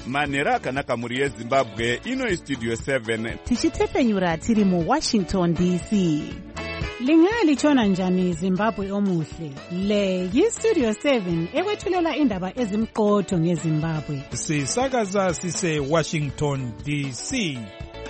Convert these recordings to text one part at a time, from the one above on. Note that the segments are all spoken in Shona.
manhero akanaka mhuri yezimbabwe. Ino istudio 7 tichitefenyura tiri muWashington DC. Lingalitshona njani Zimbabwe omuhle? Le yistudio 7 ekwethulela indaba ezimqotho ngeZimbabwe. Sisakaza sise Washington DC.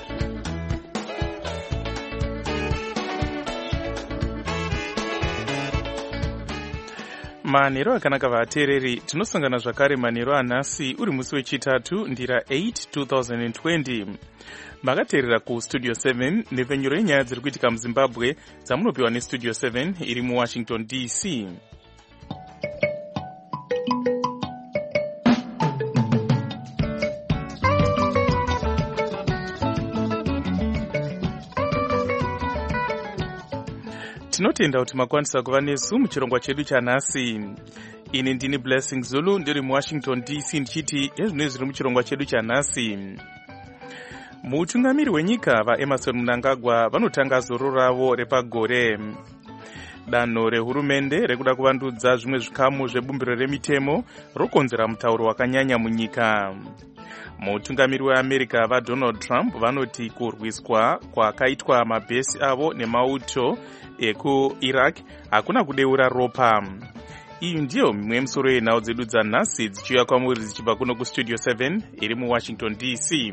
Manhero akanaka vateereri, tinosangana zvakare manhero anhasi uri musi wechitatu ndira 8 2020. Makateerera kustudio 7 nepfenyuro yenyaya dziri kuitika muZimbabwe dzamunopiwa nestudio 7 iri muWashington DC. Tinotenda kuti makwanisa kuva nesu muchirongwa chedu chanhasi. Ini ndini Blessing Zulu ndiri muWashington DC ndichiti ezvino zviri muchirongwa chedu chanhasi. Mutungamiri wenyika vaEmmerson Mnangagwa vanotanga zororo ravo repagore. Danho rehurumende rekuda kuvandudza zvimwe zvikamu zvebumbiro remitemo rokonzera mutauro wakanyanya munyika. Mutungamiri weAmerica vaDonald Trump vanoti kurwiswa kwakaitwa mabhesi avo nemauto ekuIraq hakuna kudeura ropa. Iyi ndiyo mimwe misoro yenhau dzedu dzanhasi dzichiuya kwamuri dzichibva kuno kustudio 7 iri muWashington DC.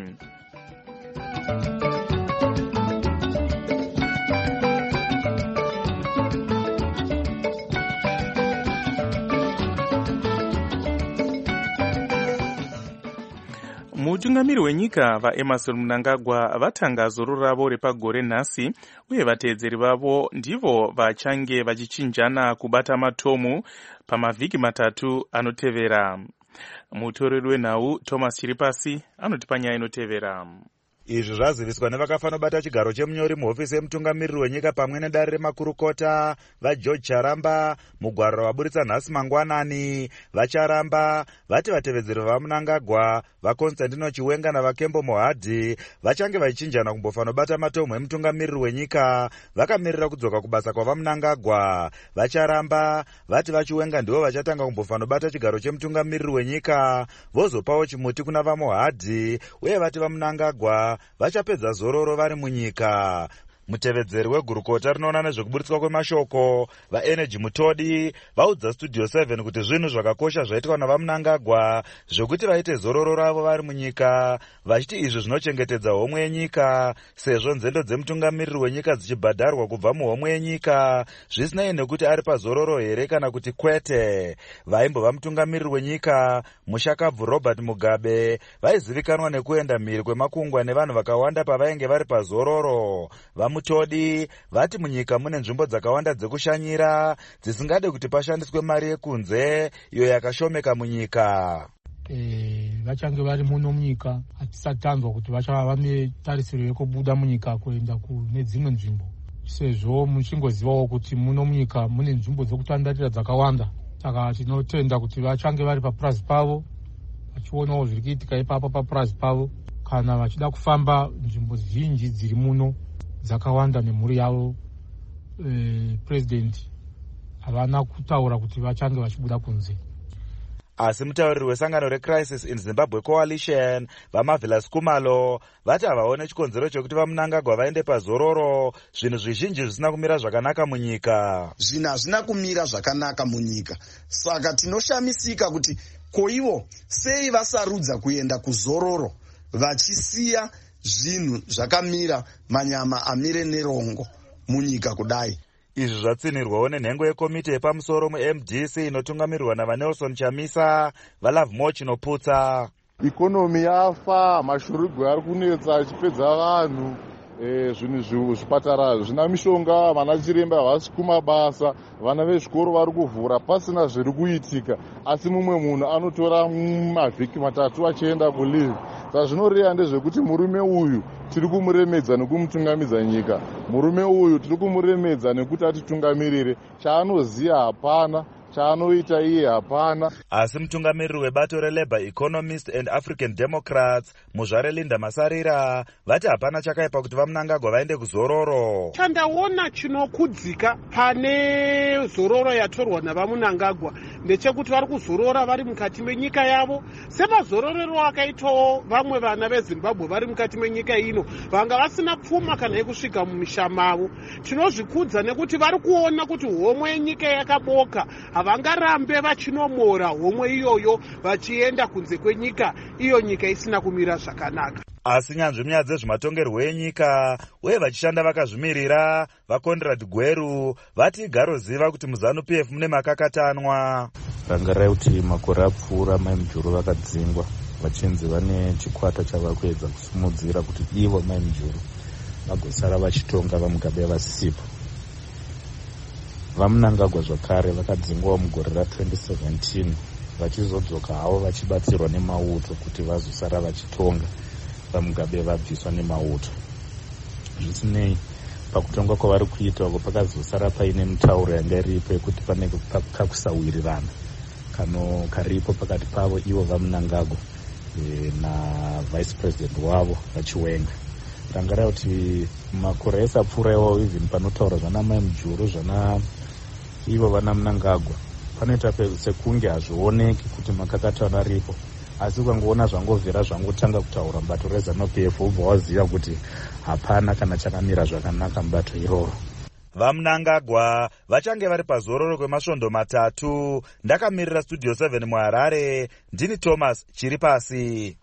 Mutungamiri wenyika vaEmmerson Mnangagwa vatanga zororo ravo repagore nhasi, uye vateedzeri vavo ndivo vachange vachichinjana kubata matomu pamavhiki matatu anotevera. Mutoreri wenhau Thomas Chiripasi anotipa nyaya inotevera. Izvi zvaziviswa nevakafanobata chigaro chemunyori muhofisi yemutungamiriri wenyika pamwe nedare remakurukota vaGeorge Charamba mugwaro waburitsa nhasi mangwanani. VaCharamba vati vatevedzeri vaMnangagwa vaConstantino Chiwenga navaKembo Mohadhi vachange vachichinjana kumbofanobata matomu emutungamiriri wenyika vakamirira kudzoka kubasa kwavaMnangagwa. VaCharamba vati vaChiwenga ndivo vachatanga kumbofanobata chigaro chemutungamiriri wenyika vozopawo chimuti kuna vaMohadhi, uye vati vaMnangagwa vachapedza zororo vari munyika. Mutevedzeri wegurukota rinoona nezvekuburitswa kwemashoko vaEnergy Mutodi vaudza studio 7 kuti zvinhu zvakakosha zvaitwa navaMnangagwa zvokuti vaite zororo ravo vari munyika, vachiti izvi zvinochengetedza homwe yenyika sezvo nzendo dzemutungamiriri wenyika dzichibhadharwa kubva muhomwe yenyika zvisinei nekuti ari pazororo here kana kuti kwete. Vaimbova mutungamiriri wenyika mushakabvu Robert Mugabe vaizivikanwa nekuenda mhiri kwemakungwa nevanhu vakawanda pavainge vari pazororo. Mutodi vati munyika mune nzvimbo dzakawanda dzekushanyira dzisingade kuti pashandiswe mari yekunze iyo yakashomeka munyika. Vachange vari muno munyika hatisatanzwa kuti vachava vane tarisiro yekubuda munyika kuenda kune dzimwe nzvimbo, sezvo muchingozivawo kuti muno munyika mune nzvimbo dzekutandarira dzakawanda. Saka tinotenda kuti vachange vari papurazi pavo vachionawo zviri kuitika ipapo papurazi pavo, kana vachida kufamba nzvimbo zhinji dziri muno dzakawanda nemhuri yavo. President havana kutaura kuti vachange vachibuda kunze. Asi mutauriri wesangano reCrisis in Zimbabwe Coalition vaMarvelous Kumalo vati havaone chikonzero chekuti vaMnangagwa vaende pazororo. Zvinhu zvizhinji zvisina kumira zvakanaka munyika. Zvinhu hazvina kumira zvakanaka munyika, saka tinoshamisika kuti koivo sei vasarudza kuenda kuzororo vachisiya zvinhu zvakamira manyama amire nerongo munyika kudai. Izvi zvatsinirwawo nenhengo yekomiti yepamusoro muMDC inotungamirirwa navaNelson Chamisa vaLove More Chinoputsa. Ikonomi yafa, mashurugwa ari kunetsa achipedza vanhu, zvinhu zvipatara zvina mishonga, vana chiremba havasi kumabasa, vana vezvikoro vari kuvhura pasina zviri kuitika, asi mumwe munhu anotora mavhiki matatu achienda kulive. Saka zvinoreva ndezvekuti murume uyu tiri kumuremedza nekumutungamidza nyika. Murume uyu tiri kumuremedza nekuti atitungamirire. Chaanoziya hapana, chaanoita iye hapana. Asi mutungamiriri webato reLabour Economists and African Democrats Muzvare Linda Masarira vati hapana chakaipa kuti vaMnangagwa vaende kuzororo. Chandaona chinokudzika pane zororo yatorwa navaMnangagwa ndechekuti vari kuzorora vari mukati menyika yavo semazororero akaitawo vamwe vana vezimbabwe vari mukati menyika ino vanga vasina pfuma kana yekusvika mumisha mavo. Tinozvikudza nekuti vari kuona kuti homwe yenyika yakaboka, havangarambe vachinomora homwe iyoyo vachienda kunze kwenyika, iyo nyika isina kumira zvakanaka. Asi nyanzvi munyaya dzezvematongerwo enyika uye vachishanda vakazvimirira vaConrad Gweru vati garoziva kuti muZANU-PF mune makakatanwa. Rangarai kuti makore apfuura Mai Mujuru vakadzingwa vachinzi vane chikwata chava kuedza kusimudzira kuti ivo Mai Mujuru vagosara vachitonga vaMugabe vasisipo. VaMnangagwa zvakare vakadzingwa mugore ra2017 vachizodzoka havo vachibatsirwa nemauto kuti vazosara vachitonga vaMugabe vabviswa nemauto. Zvisinei, pakutongwa kwavari kuita uko pakazosara paine mitauro yanga iripo yekuti pane kakusawirirana karipo pakati pavo ivo vaMnangagwa navice president wavo vaChiwenga. Rangarai kuti makore ese apfuura iwawo even panotaura zvana Mai Mujuru zvana ivo vana Mnangagwa panoita sekunge hazvioneki kuti makakatanwa aripo, asi ukangoona zvangovhera zvangotanga kutaura mubato reZANU-PF ubva waziva kuti hapana kana chakamira zvakanaka mubato iroro. VaMnangagwa vachange vari pazororo kwemasvondo 3. Ndakamirira Studio 7 muHarare, ndini Thomas Chiripasi.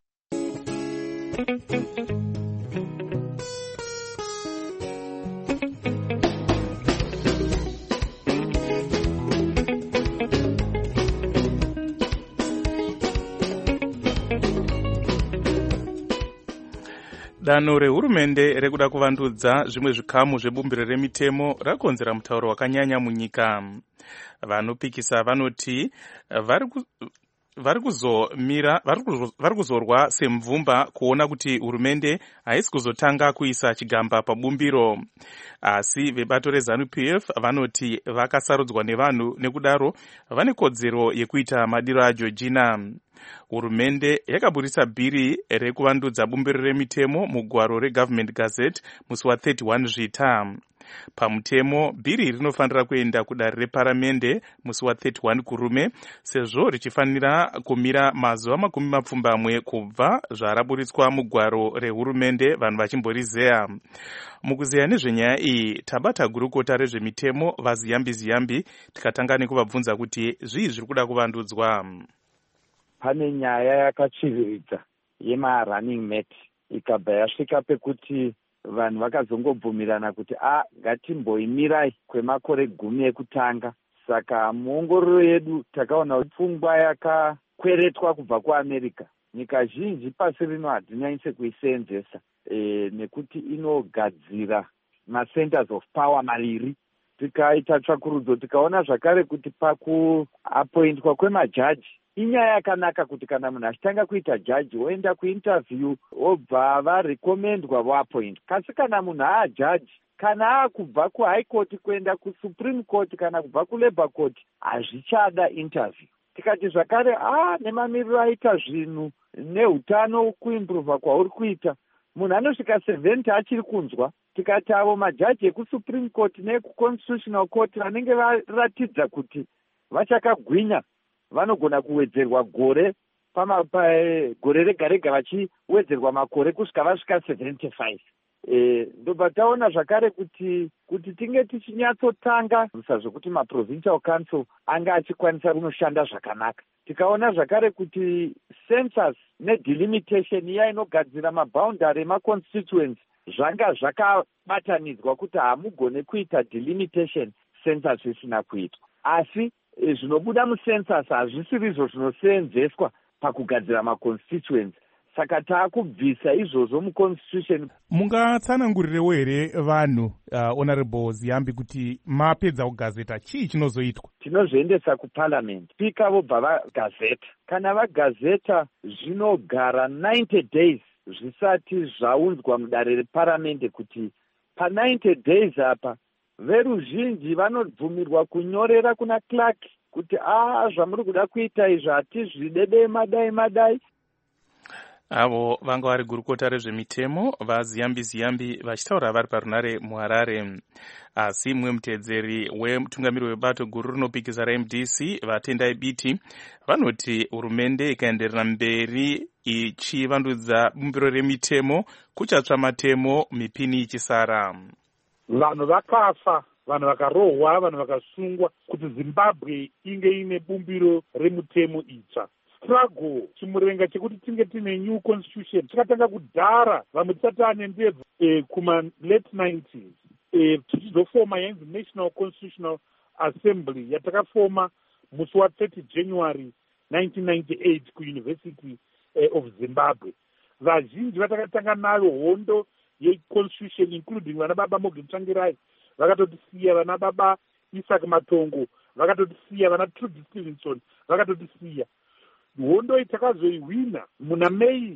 Danho rehurumende rekuda kuvandudza zvimwe zvikamu zvebumbiro remitemo rakonzera mutauro wakanyanya munyika. Vanopikisa vanoti vari kuzorwa semvumba kuona kuti hurumende haisi kuzotanga kuisa chigamba pabumbiro. Asi vebato reZANU-PF vanoti vakasarudzwa nevanhu, nekudaro vane kodzero yekuita madiro aJoji. Hurumende yakaburitsa bhiri rekuvandudza bumbiro remitemo mugwaro reGovernment Gazette musi wa31 Zvita. Pamutemo, bhiri rinofanira kuenda kudare reparamende musi wa31 Kurume, sezvo richifanira kumira mazuva 20 kubva zvaraburitswa mugwaro rehurumende vanhu vachimborizeya. Mukuzeya nezvenyaya iyi, tabata gurukota rezvemitemo vaZiyambi tikatanga nekuvabvunza kuti zvii zviri kuda kuvandudzwa. Pane nyaya yakachiviridza yema-running mate ikabva yasvika pekuti vanhu vakazongobvumirana kuti ngatimboimirai kwemakore 10 ekutanga. Saka muongororo yedu takaona kuti pfungwa yakakweretwa kubva kuAmerica nyika zhinji pasi rino hadzinaise kuisenzesa nekuti inogadzira macenters of power maviri. Tikaita tsvakurudzo tikaona zvakare kuti pakuapointwa kwemajaji inyaya yakanaka kuti kana munhu achitanga kuita jaji oenda kuinterview obva varekomendwa voapoint. Kasi kana munhu haajaji, kana akubva kuhigh court kuenda kusupreme court kana kubva kulabour court, hazvichada interview. Tikati zvakare nemamiriro aita zvinhu neutano kuimprova kwauri kuita, munhu anosvika 70 achiri kunzwa. Tikati avo majaji ekusupreme court neekuconstitutional court vanenge varatidza kuti vachakagwinya vanogona kuwedzerwa gore gore rega rega vachiwedzerwa makore kusvika vasvika 75. Ndobva taona zvakare kuti tinge tichinyatsotanga zvokuti maprovincial council anga achikwanisa kunoshanda zvakanaka. Tikaona zvakare kuti census nedelimitation iya inogadzira maboundary emaconstituency zvanga zvakabatanidzwa kuti hamugone kuita delimitation census isina kuitwa. Asi zvinobuda mucensus hazvisirizvo zvinoseenzeswa pakugadzira maconstituency. Saka taakubvisa izvozvo muconstitution. Mungatsanangurirewo here vanhu honorable Ziyambi kuti mapedza kugazeta chii chinozoitwa? Tinozviendesa kuparliament, spika vobva vagazeta. Kana vagazeta zvinogara 90 days zvisati zvaunzwa mudare reparamende kuti pa90 days apa veruzhinji vanobvumirwa kunyorera kuna clerk kuti zvamuri kuda kuita izvi hatizvide madai. avo vanga vari gurukota rezvemitemo vaziyambi vachitaura vari parunare muHarare. Asi mumwe mutedzeri wemutungamiri webato guru rinopikisa raMDC vatendai biti vanoti hurumende ikaenderera mberi ichivandudza bumbiro remitemo kuchatsva matemo mipini ichisara. Vanhu vakafa, vanhu vakarohwa, vanhu vakasungwa kuti Zimbabwe inge ine bumbiro remutemo itsva. Struggle chimurenga chekuti tinge tine new constitution chakatanga kudhara, vamwe tisati ane ndebvu kuma late 90s. Tichizofoma yanzi National Constitutional Assembly yatakafoma musi wa 30 January 1998 kuUniversity of Zimbabwe. Vazhinji vatakatanga nayo hondo yeconstitution including vana baba Morgan Tsvangirai vakatotisiya, vana baba Isaac Matongo vakatotisiya, vana Trudy Stevenson vakatotisiya. Hondo itakazoiwina muna May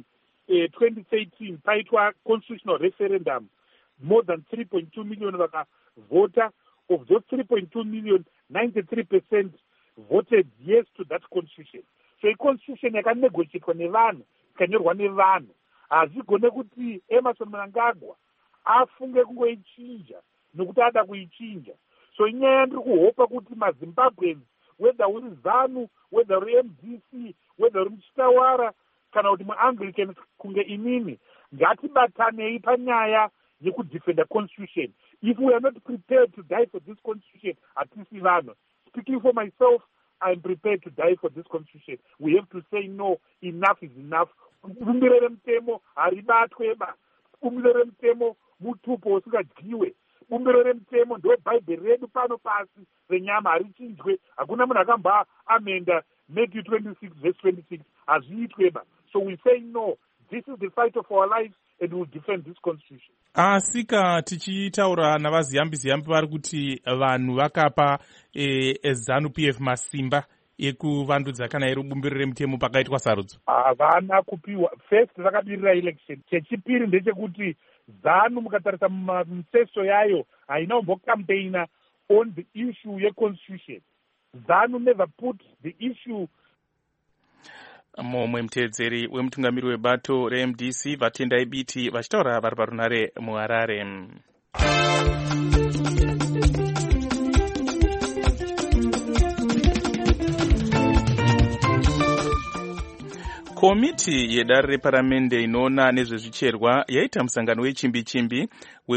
2013 paitwa constitutional referendum. More than 3.2 million vakavota. Of those 3.2 million, 93% voted yes to that constitution. So a constitution yakanegotiatwa nevanhu, ikanyorwa nevanhu. Hazigone kuti Emmerson Mnangagwa afunge kungoichinja nokuti ada kuichinja. So inyaya ndiri kuhopa kuti maZimbabweans, whether uri ZANU, whether uri MDC, whether uri muchitawara kana kuti muAnglican kunge inini, ngatibatanei panyaya yekudefenda constitution. If we are not prepared to die for this constitution, atisi vanhu. Speaking for myself, I am prepared to die for this constitution. We have to say no, enough is enough. Bumbiro remutemo haribatweba. Bumbiro remutemo mutupo usingadyiwe. Bumbiro remutemo ndo Bible redu pano pasi renyama harichinjwe. Hakuna munhu akamba amenda Matthew 26 verse 26 hazviitweba. So we say no. This is the fight of our lives and we will defend this constitution. Asika tichitaura navaziyambi vari kuti vanhu vakapa ZANU PF masimba ekuvandudza kana iri bumbiro remutemo pakaitwa sarudzo. Havana kupiwa. First vakadirira election. Chechipiri ndechekuti ZANU mukatarisa museso yayo haina kumbocampaigna on the issue yeconstitution. ZANU never put the issue. Mumwe mutedzeri wemutungamiri webato reMDC vatendai biti vachitaura vari parunare muHarare. Komiti yedare reparamende inoona nezvezvicherwa yaita musangano wechimbi-chimbi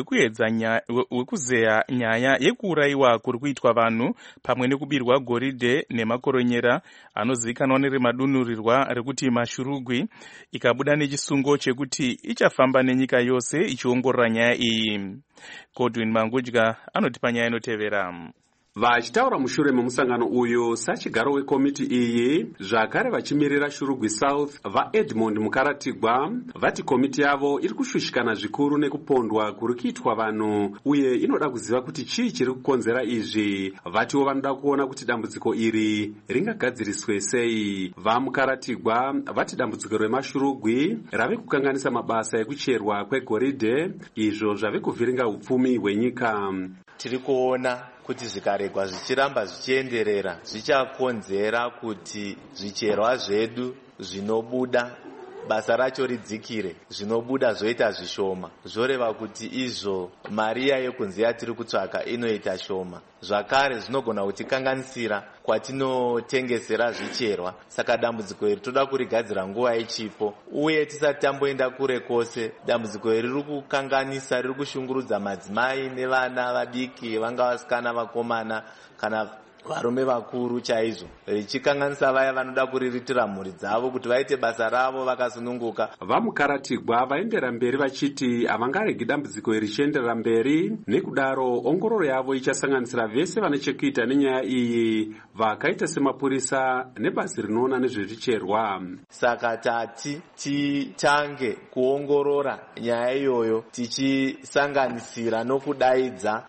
wekuzeya nyaya yekuurayiwa kuri kuitwa vanhu pamwe nekubirwa goridhe nemakoronyera anozivikanwa neremadunhurirwa rekuti mashurugwi, ikabuda nechisungo chekuti ichafamba nenyika yose ichiongorora nyaya iyi. Godwin Mangudya anoti panyaya inotevera. Vachitaura mushure memusangano uyu sachigaro wekomiti iyi, zvakare vachimirira Shurugwi South vaEdmond Mukaratigwa vati komiti yavo iri kushushikana zvikuru nekupondwa kuri kuitwa vanhu uye inoda kuziva kuti chii chiri kukonzera izvi. Vatiwo vanoda kuona kuti dambudziko iri ringagadziriswe sei. VaMukaratigwa vati dambudziko remashurugwi rave kukanganisa mabasa ekucherwa kwegoridhe, izvo zvave kuvhiringa upfumi hwenyika. Tiri kuona kuti zvikaregwa zvichiramba zvichienderera zvichakonzera kuti zvicherwa zvedu zvinobuda basa racho ridzikire, zvinobuda zvoita zvishoma, zvoreva kuti izvo mari yekunzi yatiri kutsvaka inoita shoma. Zvakare zvinogona kutikanganisira kwatinotengesera zvicherwa. Saka dambudziko iri toda kurigadzira nguva ichipo, uye tisati tamboenda kure kwose. Dambudziko iri riri kukanganisa, riri kushungurudza madzimai nevana vadiki, vanga vasikana, vakomana kana varume vakuru chaizvo, richikanganisa vaya vanoda kuriritira mhuri dzavo kuti vaite basa ravo vakasununguka. VaMukaratigwa vaendera mberi vachiti havangaregi dambudziko iri richienderera mberi, nekudaro ongororo yavo ichasanganisira vese vane chekuita nenyaya iyi, vakaita semapurisa nebazi rinoona nezvezvicherwa. Saka tati titange kuongorora nyaya iyoyo tichisanganisira nokudaidza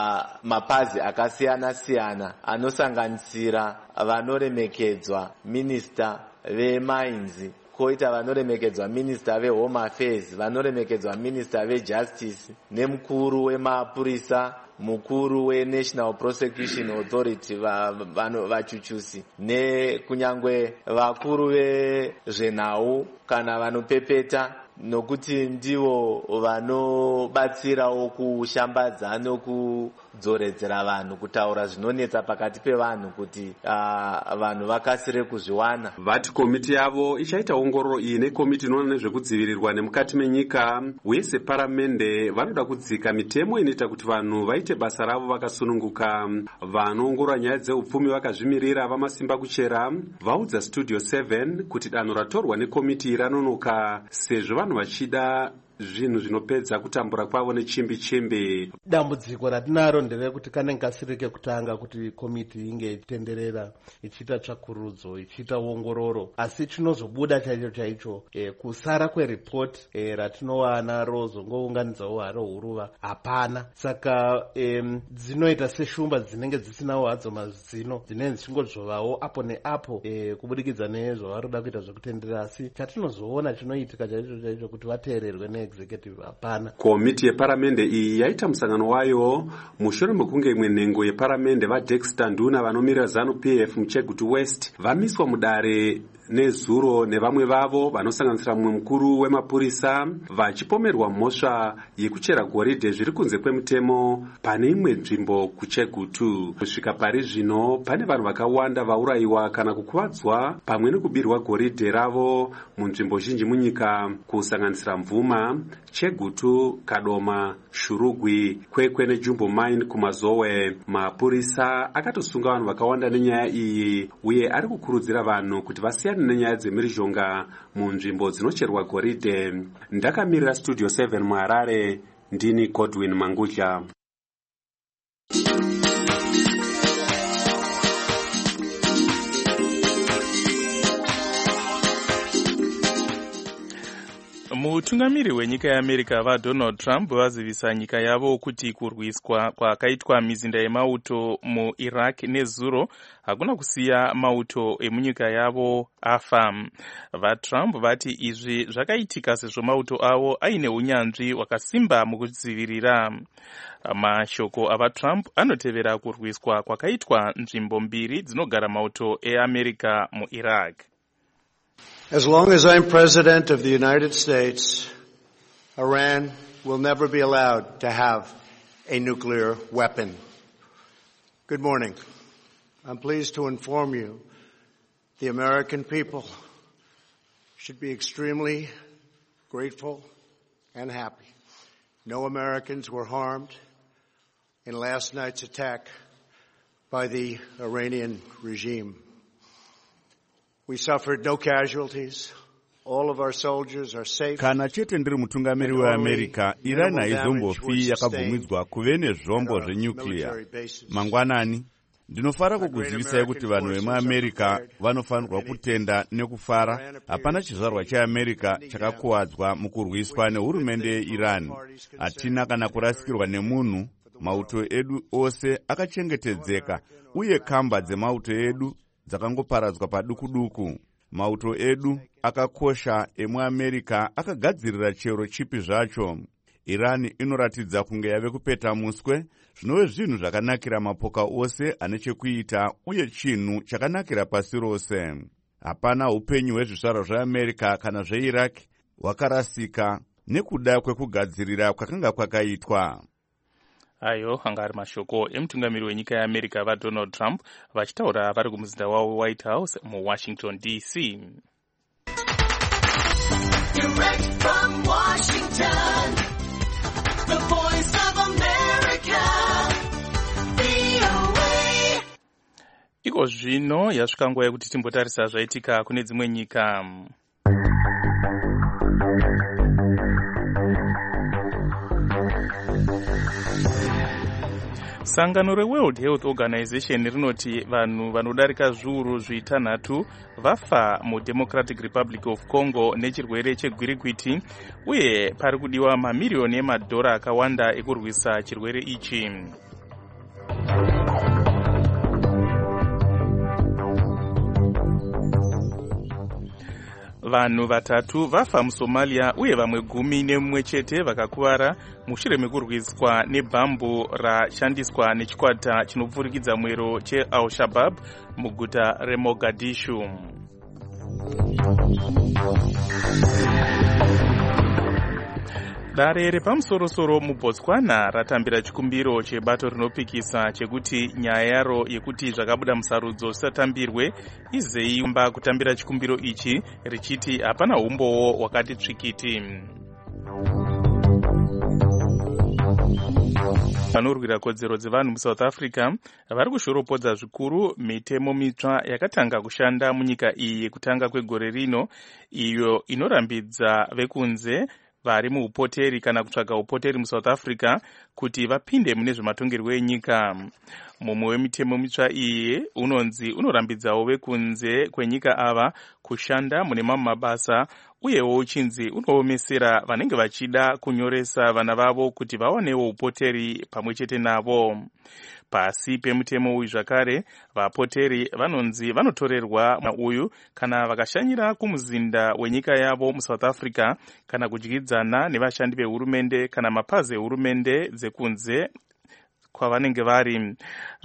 mapazi akasiyana-siyana anosanganisira vanoremekedzwa minista vemainzi, koita vanoremekedzwa minista vehome affairs, vanoremekedzwa minista vejustice, nemukuru wemapurisa mukuru weNational Prosecution Authority vachuchusi nekunyangwe vakuru vezvenhau kana vanopepeta, nokuti ndivo vanobatsirawo kushambadza nokudzoredzera vanhu kutaura zvinonetsa pakati pevanhu kuti vanhu vakasire kuzviwana. Vati komiti yavo ichaita ongororo iyi nekomiti inoona nezvekudzivirirwa nemukati menyika uye separamende vanoda kudzika mitemo inoita kuti vanhu vaite basa ravo vakasununguka. Vanoongorora nyaya dzeupfumi vakazvimirira vamasimba kuchera vaudza Studio 7 kuti danho ratorwa nekomiti ranonoka sezvo vanhu vachida zvinhu zvinopedza kutambura kwavo nechimbi-chimbi. Dambudziko ratinaro nderekuti kana ngasirike kutanga kuti komiti inge ichitenderera ichiita tsvakurudzo ichiita ongororo, asi chinozobuda chaicho kusara kweripoti ratinowana rozongounganidzawo haro huruva hapana. Saka dzinoita seshumba dzinenge dzisinawo hadzo mazino dzinenge dzichingodzovawo apo neapo kubudikidza nezvavaroda kuita zvekutenderera, asi chatinozoona chinoitika chaicho kuti vateererwe executive hapana. Komiti yeparamende iyi yaita musangano wayo mushure mekunge imwe nhengo yeparamende vaDexter Nduna vanomirira ZANU-PF muChegutu West vamiswa mudare nezuro nevamwe vavo vanosanganisira mumwe mukuru wemapurisa vachipomerwa mhosva yekuchera goridhe zviri kunze kwemutemo pane imwe nzvimbo kuChegutu. Kusvika pari zvino pane vanhu vakawanda vaurayiwa kana kukuvadzwa pamwe nekubirwa goridhe ravo munzvimbo zhinji munyika kusanganisira Mvuma, Chegutu, Kadoma, Shurugwi, Kwekwe neJumbo Mine kumazowe. Mapurisa akatosunga vanhu vakawanda nenyaya iyi uye ari kukurudzira vanhu kuti vasiyane nenyaya dzemhirizhonga munzvimbo dzinocherwa goridhe. Ndakamirira Studio 7 muHarare, ndini Godwin Mangudya. Mutungamiri wenyika yeAmerica vaDonald Trump vazivisa nyika yavo kuti kurwiswa kwakaitwa mizinda yemauto muIraq nezuro hakuna kusiya mauto emunyika yavo afa. VaTrump vati izvi zvakaitika sezvo mauto avo aine unyanzvi hwakasimba mukudzivirira. Mashoko avaTrump anotevera kurwiswa kwakaitwa nzvimbo mbiri dzinogara mauto eAmerica muIraq. As long as I'm President of the United States, Iran will never be allowed to have a nuclear weapon. Good morning. I'm pleased to inform you the American people should be extremely grateful and happy. No Americans were harmed in last night's attack by the Iranian regime. We suffered no casualties. All of our soldiers are safe. Kana chete ndiri mutungamiri weAmerica, Iran haizombofi yakabvumidzwa kuve nezvombo zvenyuclear. Mangwanani, ndinofara kukuzivisai kuti vanhu vemuAmerica vanofanirwa kutenda nekufara. Hapana chizvarwa cheAmerica chakakuwadzwa mukurwiswa nehurumende yeIran. Hatina kana kurasikirwa nemunhu. Mauto edu ose akachengetedzeka uye kamba dzemauto edu dzakangoparadzwa paduku-duku. Mauto edu akakosha emuAmerica akagadzirira chero chipi zvacho. Iran inoratidza kunge yave kupeta muswe, zvinove zvinhu zvakanakira mapoka ose ane chekuita uye chinhu chakanakira pasi rose. Hapana upenyu hwezvizvarwa zveAmerica kana zveIraq hwakarasika nekuda kwekugadzirira kwakanga kwakaitwa. Ayo anga ari mashoko emutungamiri wenyika yeAmerica vaDonald Trump vachitaura vari kumuzinda wavo White House muWashington DC. Direct from Washington, the voice of America, VOA. Iko zvino yasvika nguva yekuti timbotarisa zvaitika kune dzimwe nyika. Sangano reWorld Health Organization rinoti vanhu vanodarika zviuru zvitanhatu vafa muDemocratic Republic of Congo nechirwere chegwirikwiti uye pari kudiwa mamiriyoni emadhora akawanda ekurwisa chirwere ichi. vanhu vatatu vafa musomalia uye vamwe 11 chete vakakuvara mushure mekurwiswa nebhambu rashandiswa nechikwata chinopfurikidza mwero cheal-shabab muguta remogadishu. Dare repamusorosoro muBotswana ratambira chikumbiro chebato rinopikisa chekuti nyaya yaro yekuti zvakabuda musarudzo zvisatambirwe izeimba kutambira chikumbiro ichi richiti hapana umbowo wakati tsvikiti. Vanorwira kodzero dzevanhu muSouth Africa vari kushoropodza zvikuru mitemo mitsva yakatanga kushanda munyika iyi yekutanga kwegore rino, iyo inorambidza vekunze vari muupoteri kana kutsvaga upoteri muSouth Africa kuti vapinde mune zvematongerwo enyika. Mumwe wemitemo mitsva iyi unonzi unorambidzawo vekunze kwenyika ava kushanda mune mamwe mabasa, uyewo uchinzi unoomesera vanenge vachida kunyoresa vana vavo kuti vawanewo upoteri pamwe chete navo. Pasi pemutemo uyu zvakare, vapoteri vanonzi vanotorerwa uyu kana vakashanyira kumuzinda wenyika yavo muSouth Africa kana kudyidzana nevashandi vehurumende kana mapazi ehurumende dzekunze kwavanenge vari.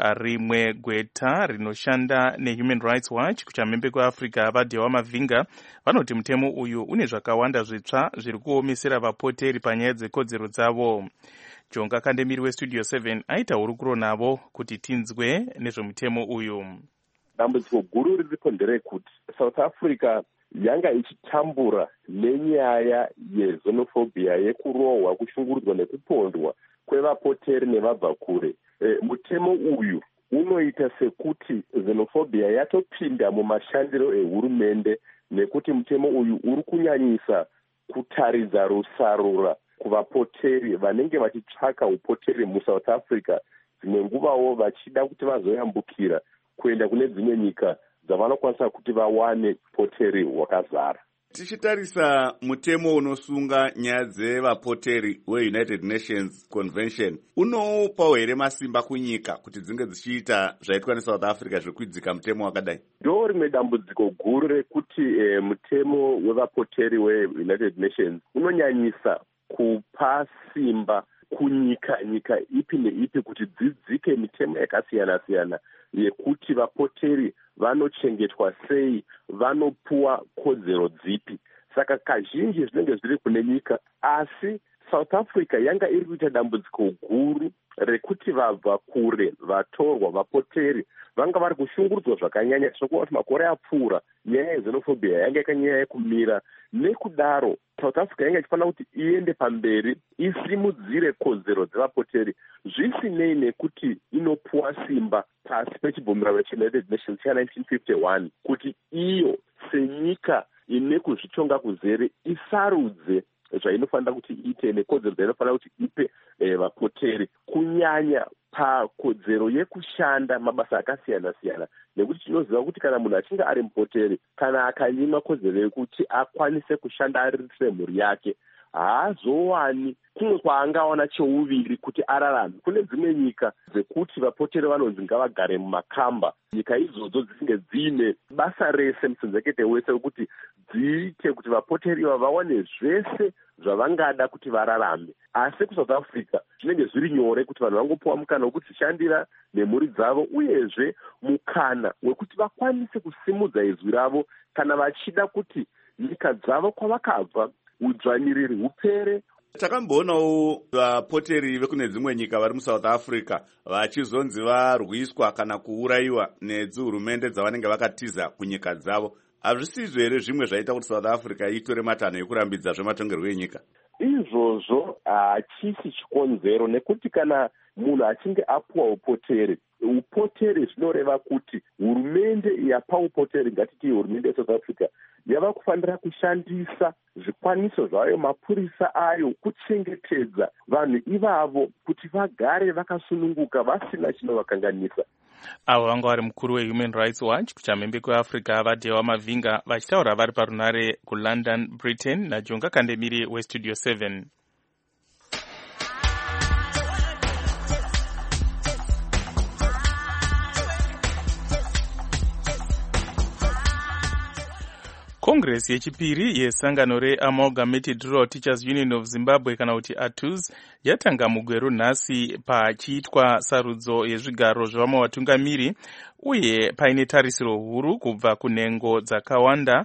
Rimwe gweta rinoshanda neHuman Rights Watch kuchamhembe kweAfrica vaDhewa Mavhinga vanoti mutemo uyu une zvakawanda zvitsva zviri kuomesera vapoteri panyaya dzekodzero dzavo. Jonga Kandemiri weStudio 7 aita hurukuro navo kuti tinzwe nezvemutemo uyu. Dambudziko guru riripo nderekuti South Africa yanga ichitambura nenyaya yezonofobia yekurohwa, kushungurudzwa nekupondwa kwevapoteri nevabva kure. Mutemo uyu unoita sekuti xenofobia yatopinda mumashandiro ehurumende, nekuti mutemo uyu uri kunyanyisa kutaridza rusarura kuvapoteri vanenge vachitsvaka upoteri muSouth Africa, dzimwe nguvawo vachida kuti vazoyambukira kuenda kune dzimwe nyika dzavanokwanisa kuti vawane poteri hwakazara. Tichitarisa mutemo unosunga nyaya dzevapoteri weUnited Nations Convention unopawo here masimba kunyika kuti dzinge dzichiita zvaitwa neSouth Africa zvekuidzika mutemo wakadai? Ndo rimwe dambudziko guru rekuti mutemo wevapoteri weUnited Nations unonyanyisa kupa simba kunyika ipi neipi kuti dzidzike mitemo yakasiyana-siyana yekuti vapoteri vanochengetwa sei, vanopuwa kodzero dzipi. Saka kazhinji zvinenge zviri kune nyika, asi South Africa yanga iri kuita dambudziko guru rekuti vabva kure vatorwa vapoteri vanga vari kushungurudzwa zvakanyanya. Tinokuona kuti makore apfuura nyaya yezonofobia yanga yakanyanya yekumira. Nekudaro South Africa yanga ichifanira kuti iende pamberi isimudzire kodzero dzevapoteri, zvisinei nekuti inopuwa simba pasi pechibvumirano cheUnited Nations cha1951 kuti iyo senyika ine kuzvitonga kuzere isarudze zvainofanira kuti iite nekodzero dzainofanira kuti ipe vapoteri, kunyanya pakodzero yekushanda mabasa akasiyana-siyana. Nekuti tinoziva kuti kana munhu achinge ari mupoteri, kana akanyimwa kodzero yekuti akwanise kushanda ariritire mhuri yake, haazowani kumwe kwaangawana cheuviri kuti ararame. Kune dzimwe nyika dzekuti vapoteri vanonzi ngavagare mumakamba, nyika idzodzo dzisinge dziine basa rese musenzekete wese wekuti dziite kuti vapoteri iva vawane zvese zvavangada kuti vararame. Asi kuSouth Africa zvinenge zviri nyore kuti vanhu vangopuwa mukana wekuti zvishandira nemhuri dzavo, uyezve mukana wekuti vakwanise kusimudza izwi ravo kana vachida kuti nyika dzavo kwavakabva udzvanyiriri hupere. Takamboonawo vapoteri vekune dzimwe nyika vari muSouth Africa vachizonzi varwiswa kana kuurayiwa nedzihurumende dzavanenge vakatiza kunyika dzavo. Hazvisizvo here zvimwe zvaita kuti South Africa itore matanho ekurambidza zvematongerwo enyika? Izvozvo hachisi chikonzero, nekuti kana munhu achinge apuwa upoteri zvinoreva kuti hurumende yapa upoteri, ngatiti hurumende yeSouth Africa, yava kufanira kushandisa zvikwanisiro zvayo, mapurisa ayo, kuchengetedza vanhu ivavo kuti vagare vakasununguka vasina chinovakanganisa. Avo vanga vari mukuru weHuman Rights Watch kuchamhembe kweAfrica vaDhewa Mavhinga vachitaura vari parunare kuLondon, Britain, naJonga Kandemiri weStudio 7. Congress yechipiri yesangano reAmalgamated Rural Teachers Union of Zimbabwe kana kuti ATUZ yatanga mugweru nhasi pachiitwa sarudzo yezvigaro zvevamwe vatungamiri uye paine tarisiro huru kubva kunhengo dzakawanda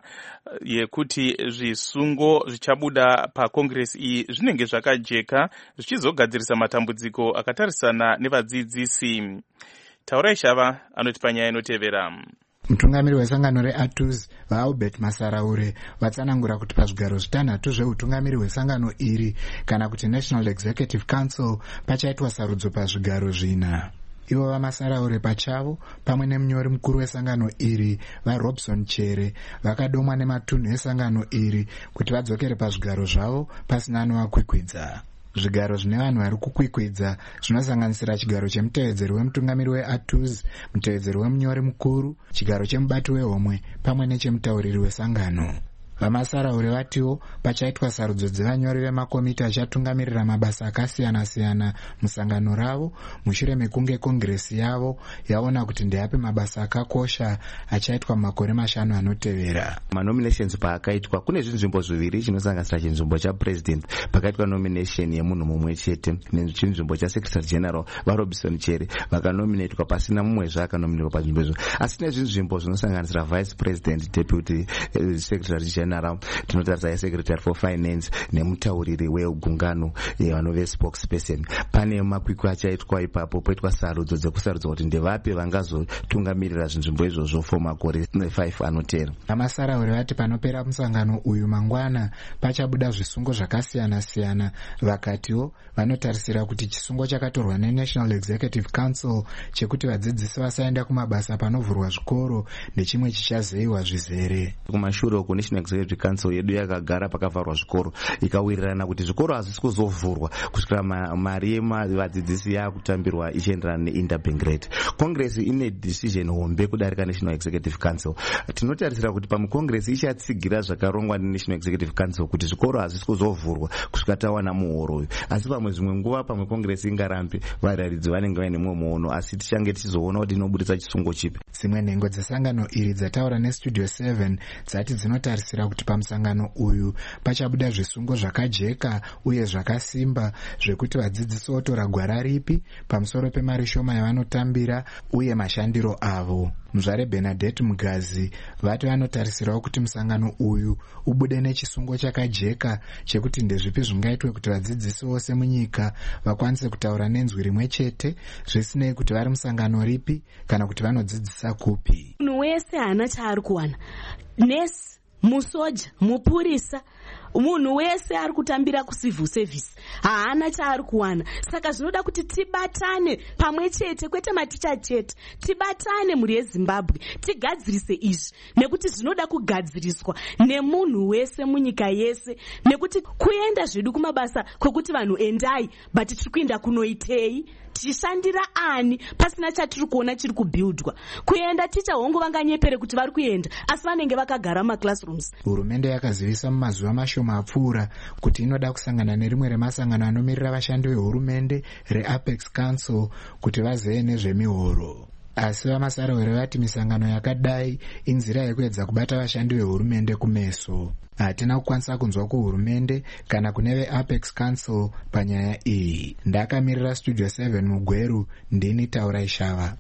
yekuti zvisungo zvichabuda paCongress iyi zvinenge zvakajeka zvichizogadzirisa matambudziko akatarisana nevadzidzisi. Taurai Shava anoti panyaya inotevera. Mutungamiri wesangano reATUZ vaAlbert Masaraure vatsanangura kuti pazvigaro 6 zveutungamiri hwesangano iri kana kuti National Executive Council pachaitwa sarudzo pazvigaro 4. Ivo vaMasaraure pachavo pamwe nemunyori mukuru wesangano iri vaRobson Chere vakadomwa nematunhu esangano iri kuti vadzokere pazvigaro zvavo pasina anovakwikwidza. Zvigaro zvine vanhu vari kukwikwidza zvinosanganisira chigaro chemutevedzeri wemutungamiri weATUZ, mutevedzeri wemunyori mukuru, chigaro chemubati wehomwe pamwe nechemutauriri wesangano. VaMasaraure vatiwo pachaitwa sarudzo dzevanyori vemakomiti achatungamirira mabasa akasiyana-siyana musangano ravo mushure mekunge kongresi yavo yaona kuti ndeyapi mabasa akakosha achaitwa makore 5 anotevera. Manominations paakaitwa kune zvinzvimbo zviviri chinosanganisira chinzvimbo chapresident pakaitwa nomination yemunhu mumwe chete nechinzvimbo chasecretary general vaRobson Chere vakanominatwa pasina mumwe zvakanominatwa panzvimbo izvo, asi nezvinzvimbo zvinosanganisira vice president, deputy secretary general, tinotarisa secretary for finance nemutauriri wegungano vanove spokesperson. Pane makwikwi achaitwa ipapo poitwa sarudzo dzekusarudza kuti ndevapi vangazotungamirira zvinzvimbo izvozvo for makore 5 anotera. VaMasaraure vati panopera musangano uyu mangwana pachabuda zvisungo zvakasiyana-siyana. Vakatiwo vanotarisira kuti chisungo chakatorwa neNational Executive Council chekuti vadzidzisi vasaenda kumabasa panovhurwa zvikoro nechimwe chichazeyiwa zvizere. Kumashure uko National Executive Council yedu yakagara pakavharwa zvikoro ikawirirana kuti zvikoro hazvisi kuzovhurwa kusvikira mari yevadzidzisi yakutambirwa ichienderana neinterbank rate. Congress ine decision hombe kudarika National Executive Council. Tinotarisira kuti pamukongresi ichatsigira zvakarongwa neNational Executive Council kuti zvikoro hazvisi kuzovhurwa kusvika tawana muhoro uyu, asi pamwe zvimwe nguva pamwe kongresi ingarambe vararidzi vanenge vaine mumwe muono, asi tichange tichizoona kuti inobudisa chisungo chipi. Dzimwe nhengo dzesangano iri dzataura neStudio 7 dzati dzinotarisira kuti pamusangano uyu pachabuda zvisungo zvakajeka uye zvakasimba zvekuti vadzidzisi votora gwara ripi pamusoro pemari shoma yavanotambira uye mashandiro avo. Muzvare Bernadette Mugazi vati vanotarisirawo kuti musangano uyu ubude nechisungo chakajeka chekuti ndezvipi zvingaitwe kuti vadzidzisi vose munyika vakwanise kutaura nenzwi rimwe chete zvisinei kuti vari musangano ripi kana kuti vanodzidzisa kupi. Munhu wese haana chaari kuwana, nesi, musoja, mupurisa, munhu wese ari kutambira kucivil service haana chaari kuwana. Saka zvinoda kuti tibatane pamwe chete, kwete maticha chete, tibatane mhuri yeZimbabwe tigadzirise izvi, nekuti zvinoda kugadziriswa nemunhu wese munyika yese, nekuti kuenda zvedu kumabasa kwekuti vanhu endai but tiri kuenda kunoitei, tichishandira ani pasina chatiri kuona chiri kubhildwa. Kuenda ticha hongo vanganyepere kuti vari kuenda asi vanenge vakagara mumaclassrooms. Hurumende yakazivisa mumazuva mashoma apfuura kuti inoda kusangana nerimwe remasangano anomirira vashandi vehurumende reApex Council kuti vazeye nezvemihoro. Asi vaMasaraure vati misangano yakadai inzira yekuedza kubata vashandi vehurumende kumeso. Hatina kukwanisa kunzwa kuhurumende kana kune veApex Council panyaya iyi. Ndakamirira Studio 7 mugweru, ndini Taurai Shava.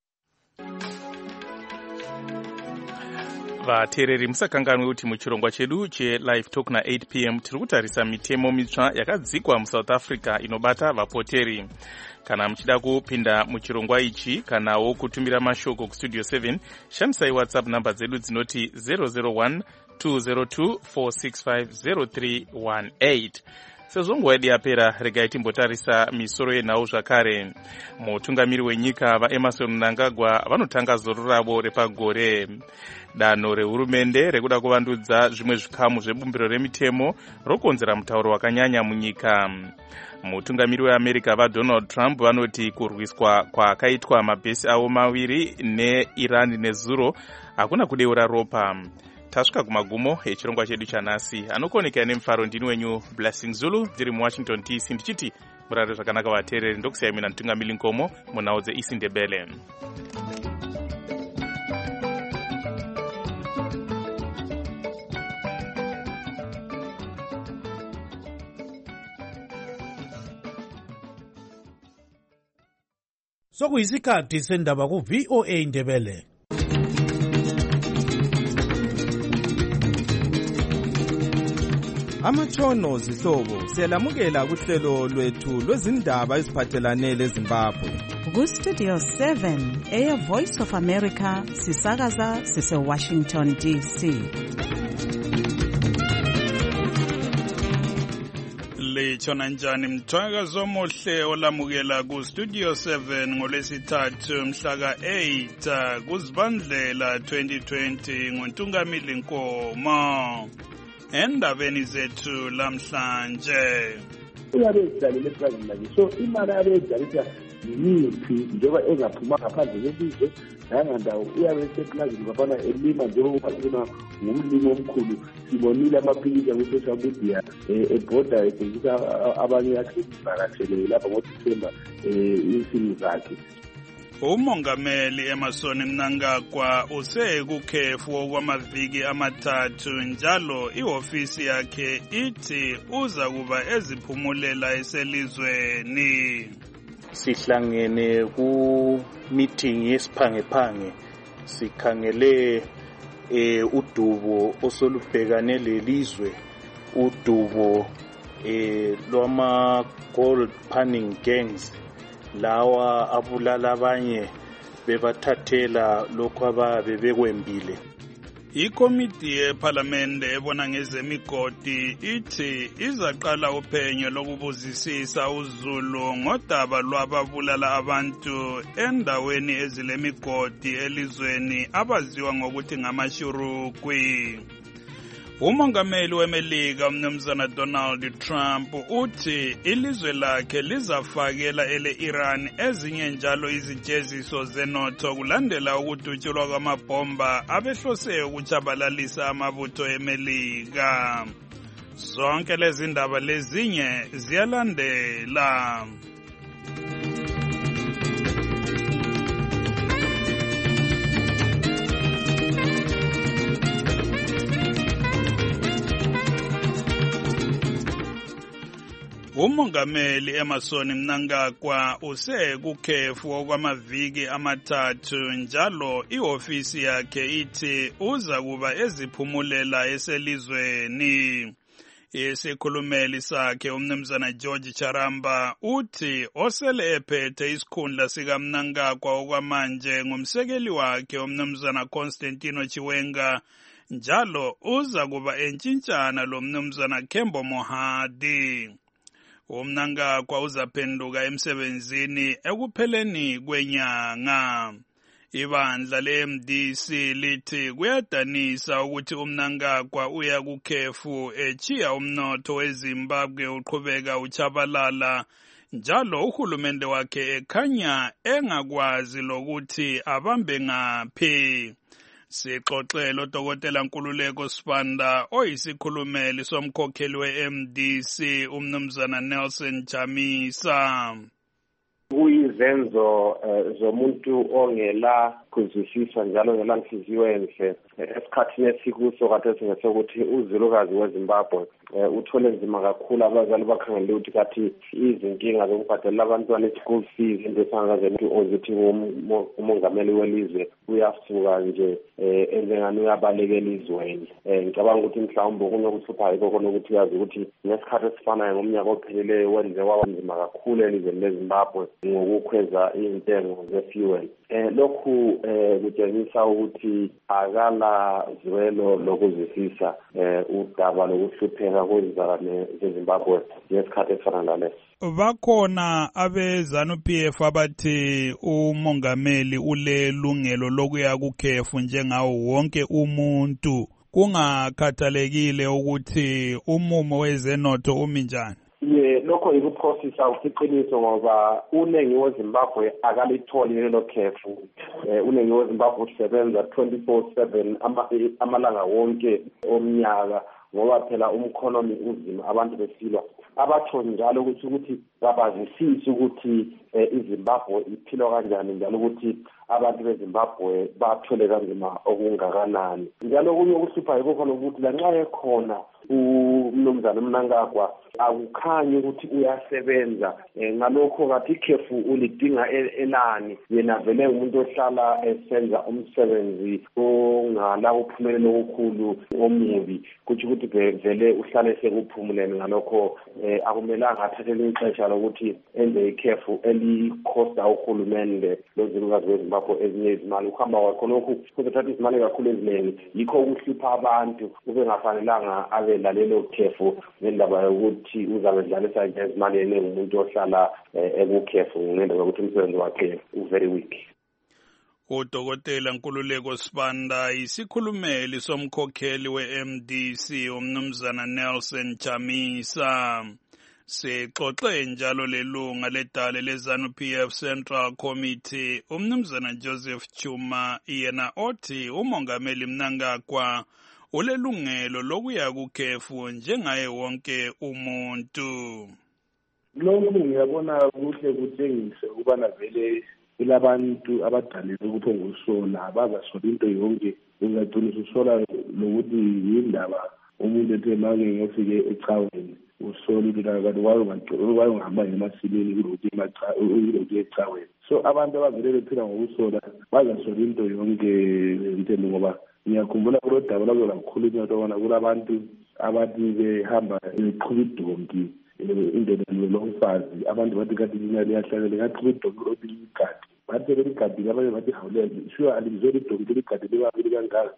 Vateereri musakanganwe kuti muchirongwa chedu cheLive Talk na8 p.m. tiri kutarisa mitemo mitsva yakadzikwa muSouth Africa inobata vapoteri. Kana muchida kupinda muchirongwa ichi kanawo kutumira mashoko kuStudio 7, shandisai WhatsApp namba dzedu dzinoti 001 202 465 0318. Sezvo nguva yedu yapera, regai timbotarisa misoro yenhau zvakare. Mutungamiri wenyika vaEmmerson Mnangagwa vanotanga zoro ravo repagore. Danho rehurumende rekuda kuvandudza zvimwe zvikamu zvebumbiro remitemo rokonzera mutauro wakanyanya munyika. Mutungamiri weAmerica vaDonald Trump vanoti kurwiswa kwakaitwa mabhesi avo maviri neIran nezuro hakuna kudeura ropa. Tasvika kumagumo echirongwa chedu chanhasi. Anokoneka nemufaro ndini wenyu Blessing Zulu ndiri muWashington DC ndichiti murare zvakanaka vateereri, ndokusiyai mina Mutungamiri Nkomo munhau dzeIsindebele. sokuyisikhathi sendaba ku-VOA Indebele. Amatshono zihlobo siyalamukela kuhlelo lwethu lwezindaba eziphathelane leZimbabwe. Ku-Studio 7 eyeVoice of America sisakaza sise-Washington DC. Litshona njani mthwakazo omuhle olamukela ku-Studio 7 ngolwesithathu mhlaka 8 kuZibandlela 2020 nguNtungamili Nkomo. Endabeni zethu lamhlanje uyabe ezidlalele eplazini lakhe, so imali yabe ezidlalisa yimiphi njengoba engaphuma ngaphandle kwelizwe nangandawo uyabe eseplazini ngafana elima njengoba kulima ngumlimi omkhulu. Sibonile amaphilisi aku-social media ebhoda etshengisa abanye akivakatshele lapha ngoDisemba insimi zakhe. Umongameli Emmerson Mnangagwa usekukhefu okwamaviki amathathu njalo ihofisi yakhe ithi uza kuba eziphumulela eselizweni. Sihlangene ku meeting yesiphangephange sikhangele udubo osolubhekane lelizwe, udubo lwama gold panning gangs lawa abulala abanye bebathathela lokho ababe bekwembile. Ikomiti yePhalamende ebona ngezemigodi ithi izaqala uphenyo lokubuzisisa uZulu ngodaba lwababulala abantu endaweni ezilemigodi elizweni abaziwa ngokuthi ngamashurukwi. Umongameli weMelika umnumzana Donald Trump uthi ilizwe lakhe lizafakela ele-Iran ezinye njalo izijeziso zenotho kulandela ukudutshulwa kwamabhomba abehlose ukutshabalalisa amabutho eMelika. Zonke lezi ndaba lezinye ziyalandela. Umongameli Emmerson Mnangagwa usekukhefu okwamaviki amathathu njalo ihofisi yakhe ithi uza kuba eziphumulela eselizweni. Isikhulumeli sakhe umnumzana George Charamba uthi osele ephethe isikhundla sika Mnangagwa okwamanje ngumsekeli wakhe umnumzana Constantino Chiwenga njalo uza kuba entshintshana lo mnumzana Kembo Mohadi. Umnangagwa uzaphenduka emsebenzini ekupheleni kwenyanga. Ibandla le-MDC lithi kuyadanisa ukuthi uMnangagwa uya kukhefu echiya umnotho weZimbabwe uqhubeka uchabalala njalo uhulumende wakhe ekhanya engakwazi lokuthi abambe ngaphi. Sixoxele uDokotela Nkululeko Sibanda oyisikhulumeli somkhokheli we-MDC umnumzana Nelson Chamisa. Kuyizenzo zomuntu ongela kuzwisisa njalo ngela nhliziyo enhle esikhathini esikuso kade singesokuthi uZulukazi weZimbabwe uthole nzima kakhulu. Abazali bakhangele ukuthi kathi izinkinga zokubhadalela abantwana i-school fees into esangazeni ozithi umongameli welizwe uyasuka nje engengani uyabalekela izweni. Ngicabanga ukuthi mhlawumbe kunokuhlupha yikho khona ukuthi uyazi ukuthi ngesikhathi esifanayo ngomnyaka opheleleyo wenze waba nzima kakhulu elizweni leZimbabwe ngokukhweza intengo ze-fuel. Lokhu kutshengisa ukuthi akala zwelo lokuzwisisa udaba lokuhlupheka kwezizalwane zeZimbabwe ngesikhathi esifana naleso. Bakhona abe-ZANU-PF abathi umongameli ulelungelo lokuya kukhefu njengawo wonke umuntu kungakhathalekile ukuthi umumo wezenotho umi njani. Lokho ikuphosisa usiqiniso ngoba unengi weZimbabwe akalitholi lelo khefu. Unengi weZimbabwe usebenza 24/7 amalanga wonke omnyaka ngoba phela umkhonomi uzima abantu besilwa. Abatsho njalo ukuthi babazisise ukuthi iZimbabwe iphilwa kanjani njalo ukuthi abantu beZimbabwe bathole kanzima okungakanani. Njalo kunye ukuhlupha yikho khona ukuthi lanxa ekhona umnumzana Mnangagwa akukhanyi ukuthi uyasebenza ngalokho kathi ikhefu ulidinga elani yena vele umuntu ohlala esenza umsebenzi ongala uphumelelo okukhulu omubi kuthi ukuthi vele uhlale sekuphumulene ngalokho akumelanga athathele ixesha lokuthi enze ikhefu elikhosta uhulumende lozilukazi weZimbabwe ezinye izimali ukuhamba kwakho lokhu kuzothatha izimali kakhulu eziningi yikho ukuhlupha abantu ubengafanelanga abe lalelo khefu ngendaba yokuthi uzabe dlalisa izimali eningi umuntu ohlala ekukhefu ngendaba yokuthi umsebenzi wakhe u-very weak. Udokotela Nkululeko Sibanda isikhulumeli somkhokheli we-MDC umnumzana Nelson Chamisa. Sixoxe njalo lelunga ledale leZANU-PF Central Committee umnumzana Joseph Chuma yena othi umongameli Mnangagwa ulelungelo lokuya kukhefu njengaye wonke umuntu. Lokhu ngiyabona kuhle kutshengise ukubana vele ilabantu abadalile ukuthi ongusola abazasola into yonke ungagcina usola lokuthi yindaba umuntu ethe manje ngiyofike ecaweni usola ukuthi kanti wayongihamba ngemasileni kulokuthi ecaweni. So abantu abavele bephila ngokusola bazasola into yonke ntendo ngoba ngiyakhumbula kulo daba labo kakhulu ukuthi kulabantu abathi behamba beqhuba idonki indoda lomfazi abantu bathi kade imali yahlangene ngaqhuba idonki lokuligadi bathi leligadi abanye bathi hawulela sure alimzoli idonki leligadi libabili kangaka